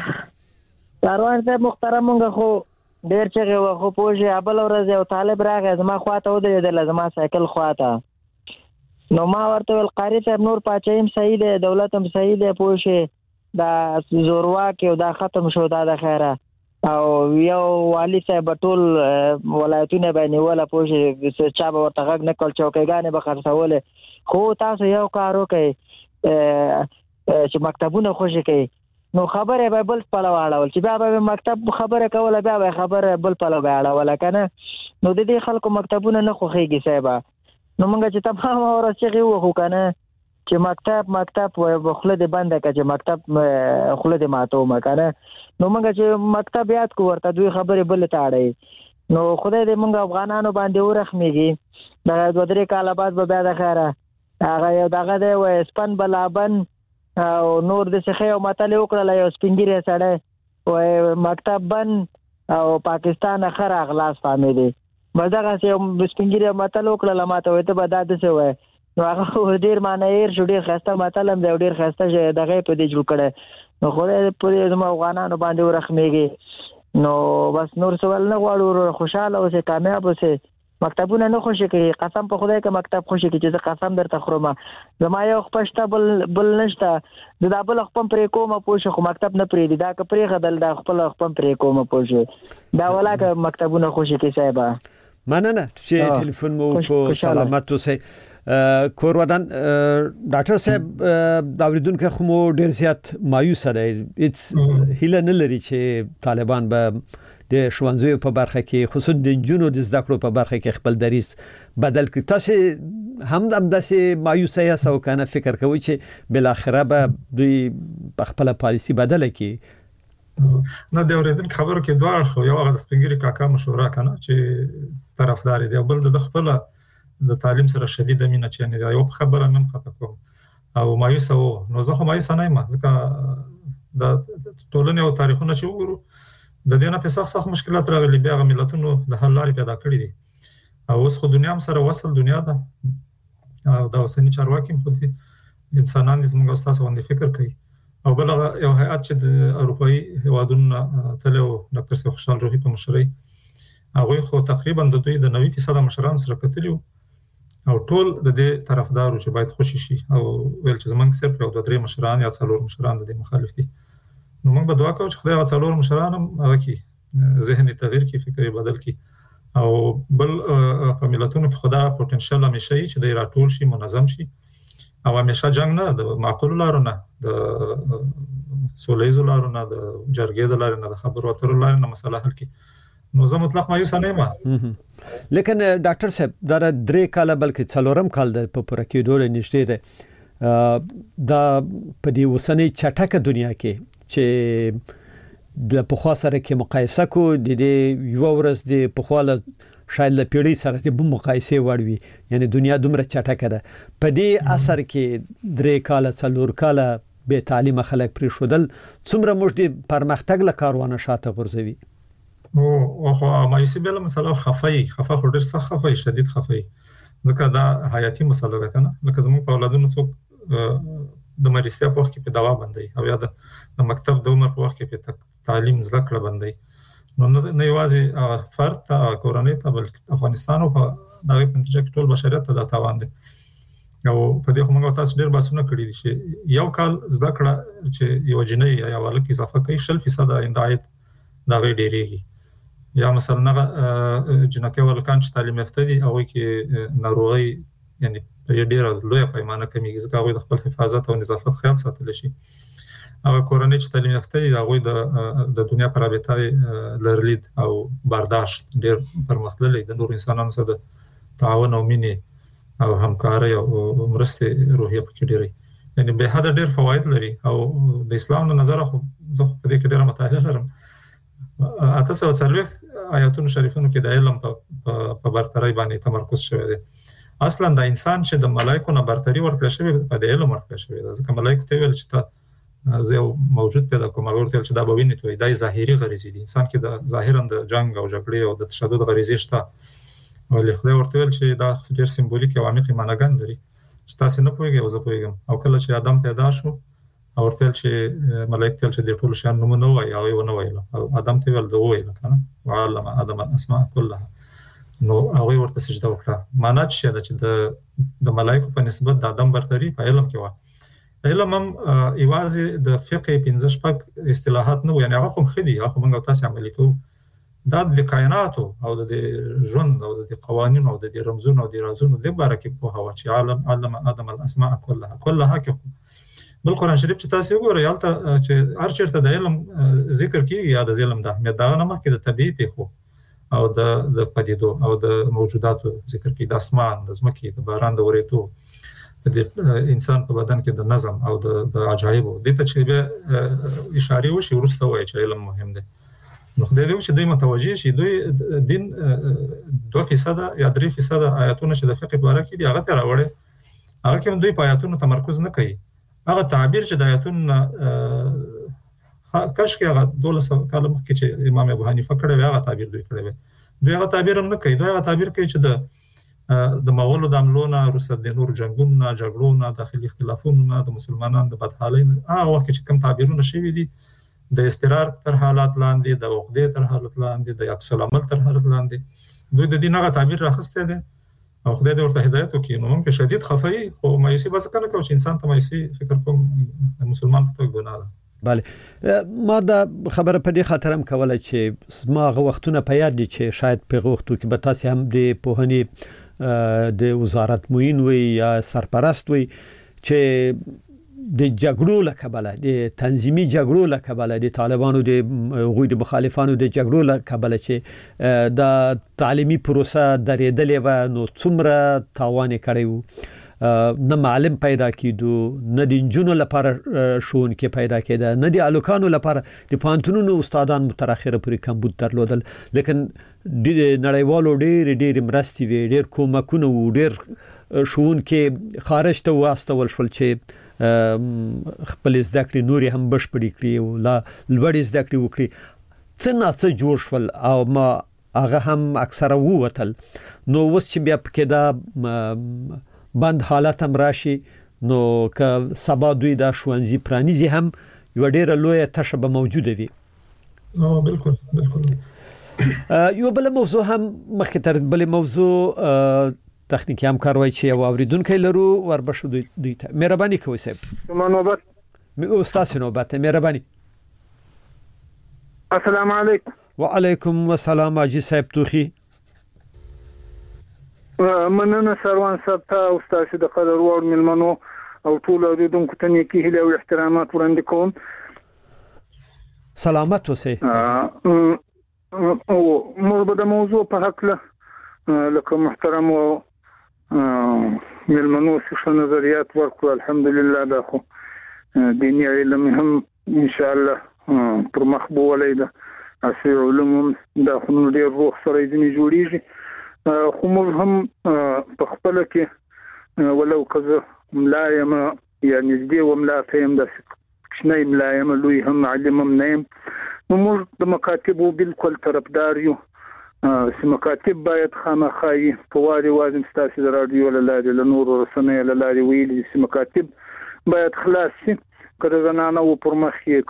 دروازه ته محترم مونږ خو ډیر چې و خو پوجي ابل ورځ یو طالب راغی زما خواته ودرېدل زما سایکل خواته نو ما ورته ول قاری ته نور پاتېم صحیح دی دولت هم صحیح دی پوجي دا زوروا کې دا ختم شو دا د خیره او یو والی صاحب ټول ولایتونه باندې ولا پوجي چې چا به ورته غږ نه کول چوکیګانې به خرڅول خو تاسو یو کار وکړئ چې مکتبونه خوشی کوي نو خبره به بل په لواړول چې بیا به مکتب خبره کوله بیا به خبره بل په لواړول کنه نو د دې خلکو مکتبونه نه خوخيږي صاحب نو موږ چې تمام ورسېږي وو کنه چې مکتب مکتب و خله دې بنده کړي چې مکتب خله دې ماتو مکنه نو موږ چې مکتب یاد کو ورته دوی خبره بل تاړي نو خدای دې موږ افغانانو باندې ورخميږي دا دوه درې کال بعد به بیا د خیره هغه یو دغه دی و سپن بلابن او نور د څخه یو متل وکړل یو سپینګری سره و مکتب بن او پاکستان اخر اغلاس فامیلی مزه یو سپینګری متل وکړل ماته وته به دا د څه وای نو هغه ډیر معنی ډیر ډیر خسته متل هم ډیر خسته دغه په دې جوړ کړي نو خو په دې افغانانو باندې ورخميږي نو بس نور سوال نه غواړو خوشاله اوسه کامیاب اوسه مکتبونه نه خوشی کوي قسم په خدای کې مکتب خوشی کوي چې قسم درته خورم زما یو خپشته بل بل نشته دا بل خپل پرې کوم پوښ خو مکتب نه پرې دی دا که پرې غدل دا خپل خپل پرې کوم پوښ دا ولاکه مکتبونه خوشی کوي صاحب مننه چې ټلیفون مو کو سلامت اوسئ کور ودان ډاکټر صاحب دا اوریدونکو خو مو ډیر زیات مایوس دی هیڅ هیله نه لري چې طالبان به د شوونځیو په برخه کې خصوصا د جنونو د زده کړو په برخه کې خپل دریس بدل کړي تاسو هم هم داسې مایوسه یا سو کنه فکر کوي چې بل اخره به دوی خپل پالیسی بدل کړي نه د اوریدل خبرو کې دوه اړخ یو هغه د سپینګری کاکا مشوره کنه چې طرفدار دی بل د خپل د تعلیم سره شدید مینه چې نه یو خبره نن خطا کوم او مایوسه و نو زه هم مایوسه نه یم ځکه د ټولنې او تاریخونه چې وګورو د دې نه په سخت سخت مشکلات راغلي بیا غ ملتونو د حل لارې پیدا کړې دي او اوس خو دنیا هم سره وصل دنیا ده او دا اوسنی چارواکي خو دي انسانان زموږ استاد باندې فکر کوي او بل یو هیئات چې د اروپאי هیوادونو تلو ډاکټر سیف خوشحال روحي په مشرۍ هغه خو تقریبا د دوی د نوي فیصد مشران سره کتلیو او ټول د دې طرفدارو چې باید خوشي شي او ویل چې زمونږ صرف یو د درې مشران یا څلور مشران د مخالف دي نو موږ به دعا کوو چې خدای او څلور مشران هم هغه کې ذهني تغییر کې فکر بدل کې او بل په ملتونو کې خدای پوتنشل همیشه چې د راټول شي منظم شي او همیشه جنگ نه د معقول لارو نه د سولېزو لارو نه د جرګې د لارو نه د خبرو اترو لارو نه مسله حل کې نو زه مطلق مایوس نه یم لیکن ډاکټر صاحب دا درې کاله بلکې څلورم کال د په پوره کېدو نږدې ده دا په دې اوسنۍ چټکه دنیا کې چې د پخوا سره کې مقایسه کو د دې یو ورځ د پخوا له شاید له پیړۍ سره د مقایسه وړوي یعنی دنیا دومره چټکه ده په دې اثر کې درې کاله څلور کاله به تعلیم خلک پرې شودل څومره موږ د پرمختګ له کاروانه شاته غورځوي او خو مایوسي بل مسله خفای خفه خو ډیر سخت خفای شدید خفای ځکه دا حیاتي مسله ده کنه لکه زموږ په اولادونو څوک د مریضتیا په وخت کې په دوا باندې او یا د مکتب د عمر په وخت کې په تعلیم زده کړه باندې نو نه یوازې فرد ته کورنۍ ته بلکې افغانستان او په دغه په نتیجه کې ټول بشریت ته دا تاوان دی او په دې خو موږ تاسو ډیر باسونه کړی دي چې یو کال زده کړه چې یو جنۍ یا ولکه اضافه کوي شل فیصد اندایت دا وی ډیریږي یا مثلا نه جنکه ولکان چې تعلیم یافته دي او کې ناروغي یعنی په ډیره لویه پیمانه کمیږي ځکه هغه د خپل حفاظت او نظافت خیال ساتل شي هغه کورنۍ چې تعلیم یافته دي هغه د د دنیا پر رابطه لرلید او برداشت ډیر پرمختللی د نور انسانانو سره تعاون او مینه او همکاري او مرسته روحیه پکې ډیره یعنی به حد ډیر فواید لري او د اسلام له نظر خو زه په دې کې ډیره مطالعه لرم اته سو څلويخ آیاتونو شریفونو کې د علم په برتري باندې تمرکز شوی دی اصلا د انسان چې د ملائکو نه برتري ورکړل شوی په د علم ورکړل شوی دی ځکه ملائکو ته ویل چې تا زه موجود پیدا کوم هغه ورته چې دا به ویني توي د ظاهري غریزې دي انسان کې د ظاهرا د جنگ او جګړې او د تشدد غریزې شته او له خدای ورته ویل چې دا ډېر سمبولیک او عمیق معناګان لري چې تاسو نه پوهیږئ او زه پوهیږم او کله چې آدم پیدا شو او ورته چې ملائکه ته چې د ټول شان نوم نه وایي او یو نه وایي او آدم ته ویل د وایي کنه وعلم آدم الاسماء كلها نو هغه ورته سجده وکړه معنا چې دا چې د د ملائکه په نسبت د آدم برتري په علم کې و علم هم ایوازي د فقه پنځه شپږ اصطلاحات نه یعنی هغه کوم خدي هغه موږ تاسو عملي کوو دا د کائنات او د ژوند او د قوانینو او د رمزونو او د رازونو د باره کې په هوا چې عالم علم آدم الاسماء كلها كلها کې بل قرآن شریف چې تاسو وګورئ یالته چې هر چیرته د علم ذکر کیږي یا د علم د اهمیت دا نه مخکې د طبيعي پیښو او د د پدیدو او د موجوداتو ذکر کیږي د اسمان د ځمکې د باران د ورېتو د انسان په بدن کې د نظم او د د عجایب د ته چې به اشاره وشي ورسته وایي چې علم مهم دی نو خدای دې چې دوی متوجه شي دوی دین دوه فیصد یا درې فیصد آیاتونه چې د فقه په اړه کې دي هغه ته راوړي هغه کې دوی په آیاتونو تمرکز نه کوي هغه تعبیر چې د آیاتونو کاش کې هغه دولس کاله مخکې چې امام ابو حنیفه کړی هغه تعبیر دوی کړی دوی هغه تعبیر هم نه کوي دوی هغه تعبیر کوي چې د د مغولو د حملونو روسه د نور جنگونو جګړو داخلي اختلافونو د مسلمانانو د بدحالۍ هغه وخت چې کوم تعبیرونه شوي دي د استقرار تر حالات لاندې د عقدې تر حالات لاندې د عکس العمل تر حالات لاندې دوی د دین هغه تعبیر راخسته دي او خدای دې ورته هدایت وکړي نو ممکن شدید خفای خو مایوسی بس کنه کوم چې انسان ته مایوسی فکر کوم مسلمان ته ګناه ده بله ما دا خبره په دې خاطر هم کوله چې ما غو وختونه په یاد دي چې شاید په وختو کې به تاسو هم د پوهنې د وزارت موین وي یا سرپرست وي چې د جګړو له کبله د تنظیمي جګړو له کبله د طالبانو د غوی د مخالفانو د جګړو له کبله چې د تعلیمي پروسه درېدلې و نو څومره تاوان کړی وو نه معلم پیدا کیدو نه د انجونو لپاره شون کې پیدا کېده نه د الوکانو لپاره د پانتونونو استادان متأخره پورې کمبود درلودل لیکن د نړیوالو ډېر ډېر مرستې وي ډېر کومکونه وو ډېر شون کې خارج ته واستول شول چې خپل زده کړې نورې هم بشپړې کړې او لا لوړې زده کړې وکړي څه نه څه جوړ شول او ما هغه هم اکثره ووتل نو اوس چې بیا پکې دا بند حالت هم راشي نو که سبا دوی دا ښوونځي پرانیزي هم یوه ډېره لویه تشه به موجوده وي بالکل بالکل یو بل موضوع هم مخکې تر بلې موضوع تخنیکی همکار وای چې یو اوریدونکو لرو وربشو دوی ته مهرباني کوئ صاحب نوبت می استاد نوبت مهرباني السلام علیکم وعلیکم السلام اجي صاحب توخي مننه سروان صاحب ته استاد د قدر ور ملمنو او ټول اوریدونکو ته نیکی هیله او احترامات وړاندې کوم. سلامت اوسئ. او موږ به د موضوع په حق له لکه محترم او ملمنو څه نظریات ورکړو. الحمدلله دا خو دیني علم هم ان شاء الله پر مخ بولای دا اسی علوم دا خو ډیر روح سره دې جوړیږي خو موږ هم په خپل کې ولو کزه ملایم یعنی دې وملا فهم د شنه ملایم لوی هم علم هم نیم نو موږ د مکاتبو بالکل طرفدار یو چې مکاتب باید خامخای په واري وازم ستاسو د رادیو لاره له نور رسنۍ لاره ویلي چې مکاتب باید خلاص شي کله زنانه او پر مخې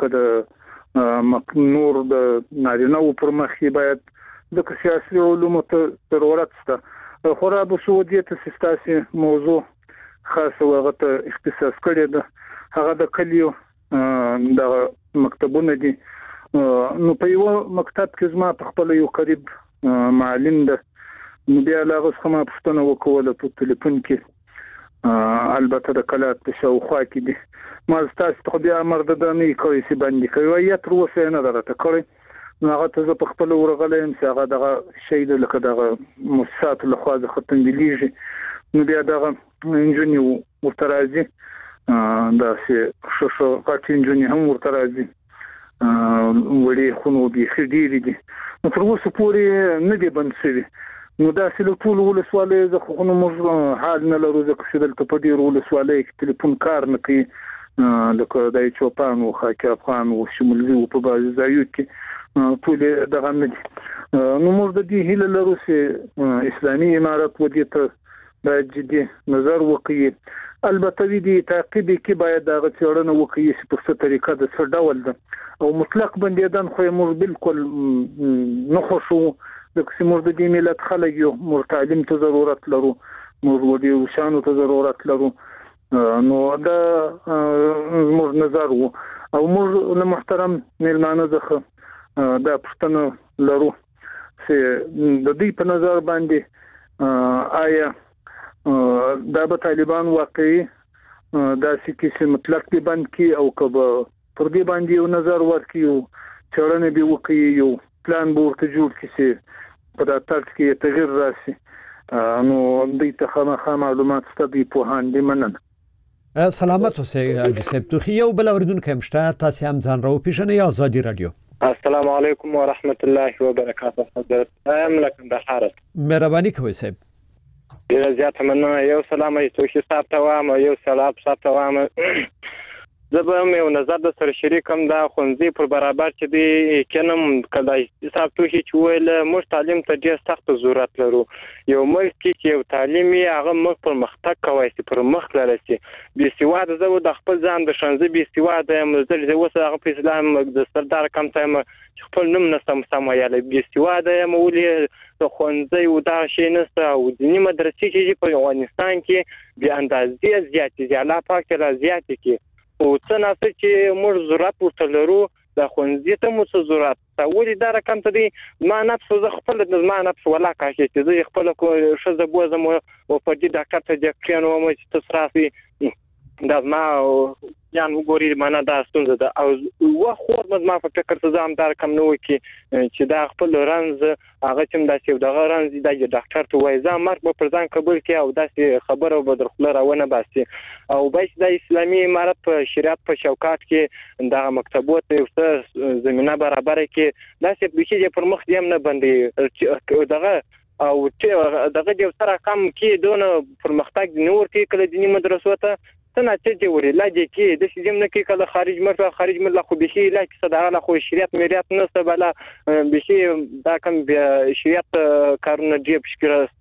کده نور د نارینه او پر مخې باید د سیاسي علومو ته ضرورت شته. خورا به سعودیت سیستاسي موضوع خاصه وغه ته اختصاص کړی ده هغه د کلیو د مکتبونو دي نو په یو مکتب کې زما په خپل یو قریب معلم ده نو بیا لاغه خما پښتنه وکوله په ټلیفون کې البته د کلات په شاوخوا کې دي ما تاسو ته بیا مرددانه کوي چې باندې کوي یا تر اوسه نه درته کړی نو هغه ته په خپل ورغلم چې هغه دغه شی د لکه دغه مؤسسات له خوا د ختم دیږي نو بیا دغه انجنیو ورته راځي دا چې شو شو غټ انجنیو هم ورته راځي وړي خونو به خډيري دي نو تر اوسه پورې نه دی بند شوی نو دا چې له ټول ولسوالۍ زه خو نو موږ حال نه لرو ځکه چې دلته په ډیر ولسوالۍ کې ټلیفون کار نه کوي لکه د چوپان او خاکی افغان او شمولي او په بعض ځایو کې ټول دغه نه دي نو موږ د دې هیله لرو چې اسلامي امارات ودی ته باید جدي نظر وکړي البته دې تعقیب کې باید دغه څېړنه وکړي چې په څه طریقه د څه ډول ده او مطلق بندیدان خو موږ بالکل نه خوشو لکه چې موږ د دې ملت خلک یو موږ تعلیم ته ضرورت لرو موږ ودی وشانو ته ضرورت لرو نو دا موږ نظر وو او موږ له محترم ملمانه ځخه دا پښتنه لرو چې د دې په نظر باندې آیا دا به طالبان واقعي دا چې مطلق دی باندې کی او کبه پر دې باندې یو نظر ورکړي چړنه به وکړي یو پلان به ورته جوړ کړي چې په دا ترڅ کې تغیر راشي نو دې ته خامخا معلومات ستدي په هاندې مننه. سلامت اوسئ اجي صاحب تو یو بل اوریدونکو مشته تاسو هم ځان راو پیژنئ یا ازادي رادیو. السلام علیکم ورحمت الله وبرکاته. حضرت ام لکم د حارت مهرباني کوئ صاحب. ډیر زیات مننه یو سلام ای توشي صاحب ته وام یو سلام صاحب ته وام زبم یو نظر د سره شریکم دا خونځي پر برابر چې دی کینم کله حساب توشي چې ویل موږ تعلیم ته ډیر سخت ضرورت لرو یو ملک کې یو تعلیمي هغه مخ پر مختګ کوي چې پر مخ لرسي بي سواد زو د خپل ځان د شنځ بي سواد مزل زو هغه په اسلام د سردار کم تایم خپل نوم نسم سمایاله بي سواد مولي د خونځي او دا شي نسته او دینی مدرسې چې په افغانستان کې به اندازې زیات دي الله پاک ته زیات کې او څنګه چې موږ ضرورت ورته لرو د خونځي ته مو ضرورت ته ولې دا رقم ته دی ما نفس زه خپل د ما نفس ولا کا چې زه خپل کو شزه بوزم او په دې ډاکټر ته د کینو مو چې تاسو دا ما یان وګوري معنا دا ستونزه ده او و خو ما په فکر ته ځم دا کم نو کې چې دا خپل رنز هغه چې دا چې دا رنز د ډاکټر ته وای ځم مرګ په ځان قبول کې او دا خبره به درخله راونه باسي او بس د اسلامي امارت په شریعت په شوکات کې دا مکتبوت ته زمينه برابر کې دا چې به چې پر مخ دې هم نه باندې دغه او چې دغه د سره کم کې دونه پرمختګ نور کې کله دینی مدرسو ته څنګه چې وری لا دې کې د سیستم نه کې کله خارج مرته خارج مله خو به شي لا کې صداغه له خو شریعت مریات نه سباله به شي دا کوم شریعت کارونه دی په شکرسته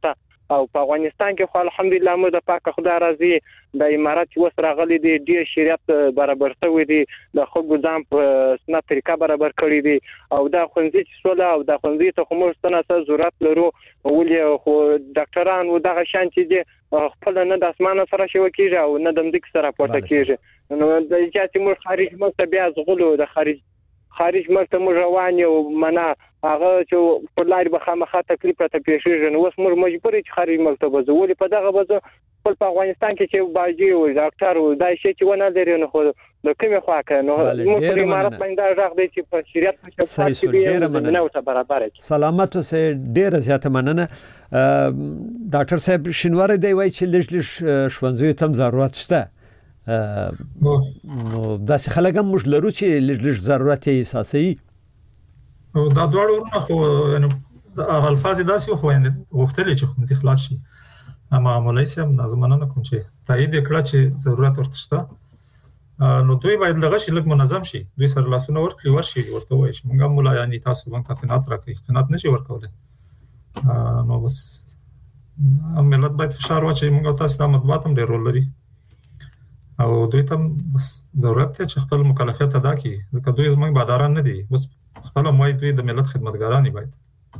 او په افغانستان کې خو الحمدلله مو د پاک خدای راضي د امارات وسره غلي دي د شریعت برابر شوی دي د خلکو ځان په سنت طریقه برابر کړی دي او دا خوندې سوله او دا خوندې ته کوم څه ضرورت لرو ولې خو ډاکټران و دغه شان چې دي خپل نه د اسمانه سره شو کیږي او نه د مدک سره پورته کیږي نو د اجازه مو خارج مو بیا زغلو د خارج خارج مرته مو روان یو منا هغه چې په لاري به خامخا تکلیف ته پیښیږي نو اوس موږ مجبور یو خارج مرته به زولې په دغه بزو په افغانستان کې چې باجی او ډاکټر او دای شي چې ونه لري نو خو د کومه خوا کې نو موږ په امارات باندې راغ دی چې په شریعت په شفاعت کې نه او برابر شي سلامت اوسه ډیر زیاته مننه ډاکټر صاحب شینوار دی وای چې لږ لږ شونځوي تم ضرورت شته نو داسې خلک هم موږ لرو چې لږ لږ ضرورت یې اساسي او دا دوړ ورونه خو یعنی د الفاظ داسې خو وختل چې خو خلاص شي اما مولوی صاحب نظمانه کوم چې تایید کړه چې ضرورت ورته شته نو دوی باید لږ شي لږ منظم شي دوی سره لاسونه ورکړي ورشي ورته وایي چې موږ مولا یعنی تاسو باندې قناعت راکړي قناعت نشي ورکولای نو بس ملت باید فشار واچي موږ تاسو د مطبوعات هم ډېر رول لري او دوی ته ضرورت ته چې خپل مکلفیت ادا کړي ځکه دوی زموږ باداران نه دي بس خپل موای دوی د ملت خدمتګاران باید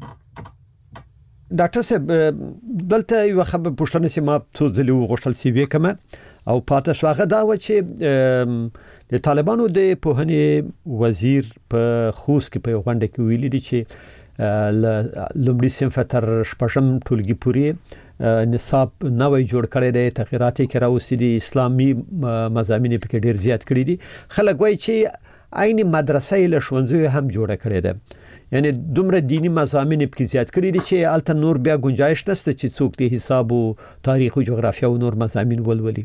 ډاکټر صاحب دلته یو خبر پوښتنه چې ما څو ځلې وغوښتل سی وی کمه او پاتې شوغه دا و چې د طالبانو د پوهنې وزیر په خوست کې په غونډه کې ویلي دي چې لومړي صنف تر شپږم ټولګي پورې نصاب نوې جوړ کړی دی تغیرات کې راوستي دي اسلامي مضامین په کې ډیر زیات کړی دي خلک وایي چې عین مدرسې له ښوونځي هم جوړ کړی دی یعنی دومره دینی مضامین په کې زیات کړی دي چې الته نور بیا گنجائش نشته چې څوک د حساب او تاریخ او جغرافیا او نور مضامین ولولي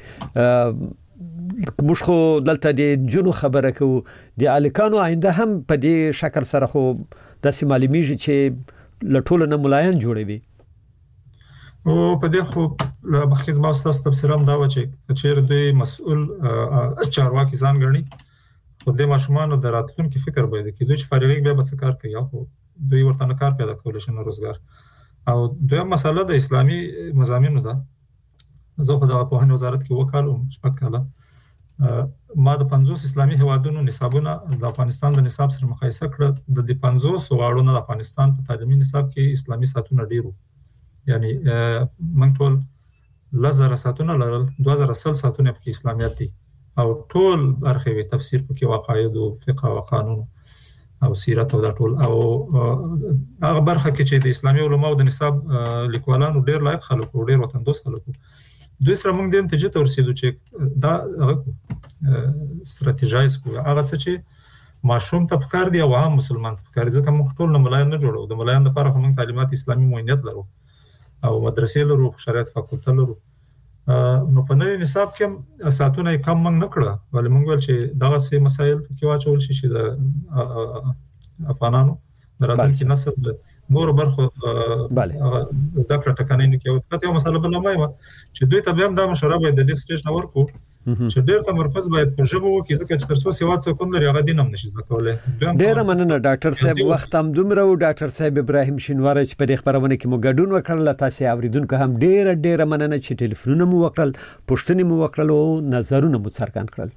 موږ خو دلته د جنو خبره کوو د الکانو آینده هم په دې شکل سره خو داسې معلومیږي چې لټول نه ملایان جوړوي او په دې خو مخکې ما ستاسو تفسیر هم دا و چې چیرې دوی مسؤل چارواکي ځان ګڼي خو د ماشومان د راتلونکي فکر باید کې دوی چې فارغ بیا به څه کار کوي خو دوی ورته نه کار پیدا کول شي نو روزګار او دویم مسله د اسلامي مضامینو ده زه خو د پوهنې وزارت کې وکالو شپږ کاله ما د پنځوس اسلامي هیوادونو نصابونه د افغانستان د نصاب سره مقایسه کړه د دې پنځوس واړو د افغانستان په تعلیمي نصاب کې اسلامي ساتونه ډیرو یعنی موږ ټول لزر ساتونه لرل دوه زره سل ساتونه په اسلامیت دي او ټول برخه وی تفسیر په کې واقعید او فقه او قانون او سیرت او دا ټول او هغه برخه کې چې د اسلامي علماو د نصاب لیکوالانو ډیر لایق خلک او ډیر وطن دوست خلک دوی سره موږ د نتیجې ته ورسېدو چې دا ستراتیژایز کو هغه څه چې ماشوم ته پکار دی او عام مسلمان ته پکار دي ځکه موږ ټول نه ملایان نه جوړو د ملایان لپاره هم تعلیمات اسلامي موینت لرو او مدرسې لرو شریعت فاکولټه لرو نو په نوې نصاب کې ساتونه کم منګ نکړه ولې موږ ول چې دغه سي مسایل کې واچول شي چې د افغانانو دراتونکو نسل مور برخه زده کړه ټکنۍ نه کوي ته یو مسله بل ما چې دوی ته هم دا مشوره باید د دې سټیج نه ورکو چې ډېر تمرکز باید په ژبه وکړي ځکه چې تر څو سیواد څه کوم لري هغه دین هم نشي زده کولای ډېر مننه ډاکټر صاحب وخت هم دومره او ډاکټر صاحب ابراهیم شینوار چې په دې خبرونه کې مو ګډون وکړل تاسو اوریدونکو هم ډېر ډېر مننه چې ټلیفونونه مو وکړل پوښتنې مو وکړل او نظرونه مو څرګند کړل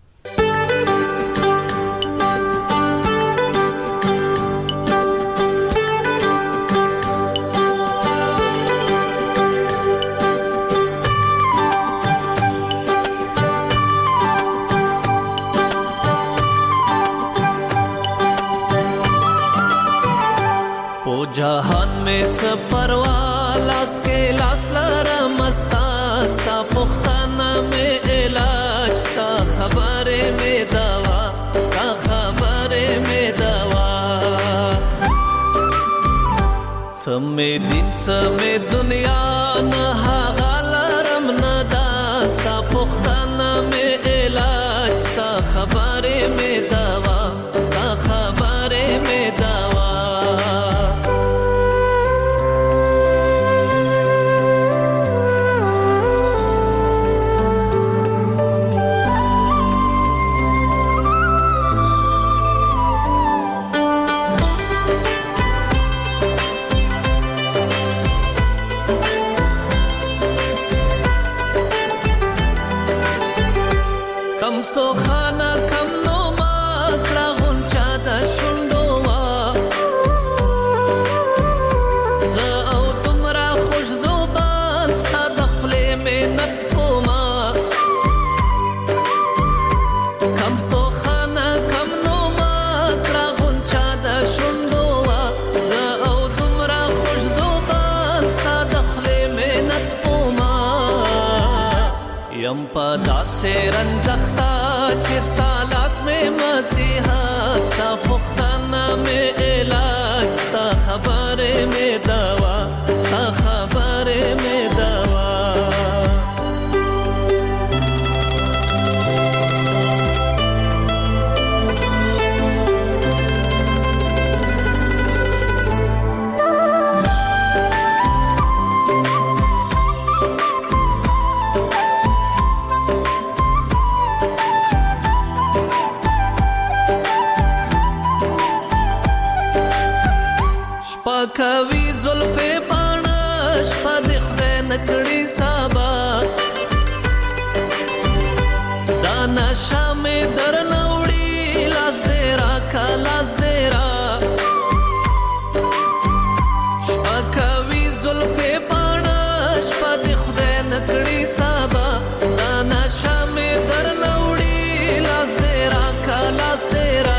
जहान में च परवा लास के लास लरम मस्ता सा पुख्ताना में इलाज सा खबरे में दवा सा खबरे में दवा समे दिन समे दुनिया न हागलरम न दा सा पुख्ताना में इलाज सा खबरे में दवा सा खबरे में दवा یم په داسې رنځخته چې ستا لاس مې مسیحا ستا پوښتنه مې علاج ستا خبرې مې دوا ستا خبرې مې دوا کوي زلفې پاڼه شپه د خدای نکړي سبا دا نشه مې در نوړي لاس دې راکا لاس دې را شپه کوي زلفې پاڼه شپه د خدای نکړي سبا دا نشه مې در نوړي لاس دې راکا لاس دې را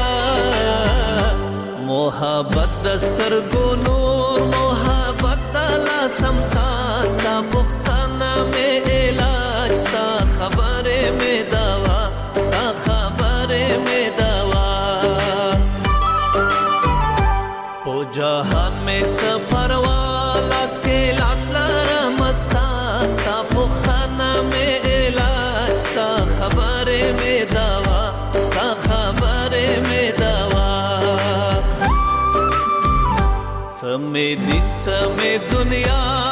محبت دستر نور محبت دلا سمسا ستا پختانا میں علاج ستا خبر میں دوا ستا خبر میں دوا پو جہان میں چپروا لاس کے لاس لرمستا ستا پختانا میں علاج ستا خبر میں دوا ستا خبر میں دوا سمے دن سمے دنیا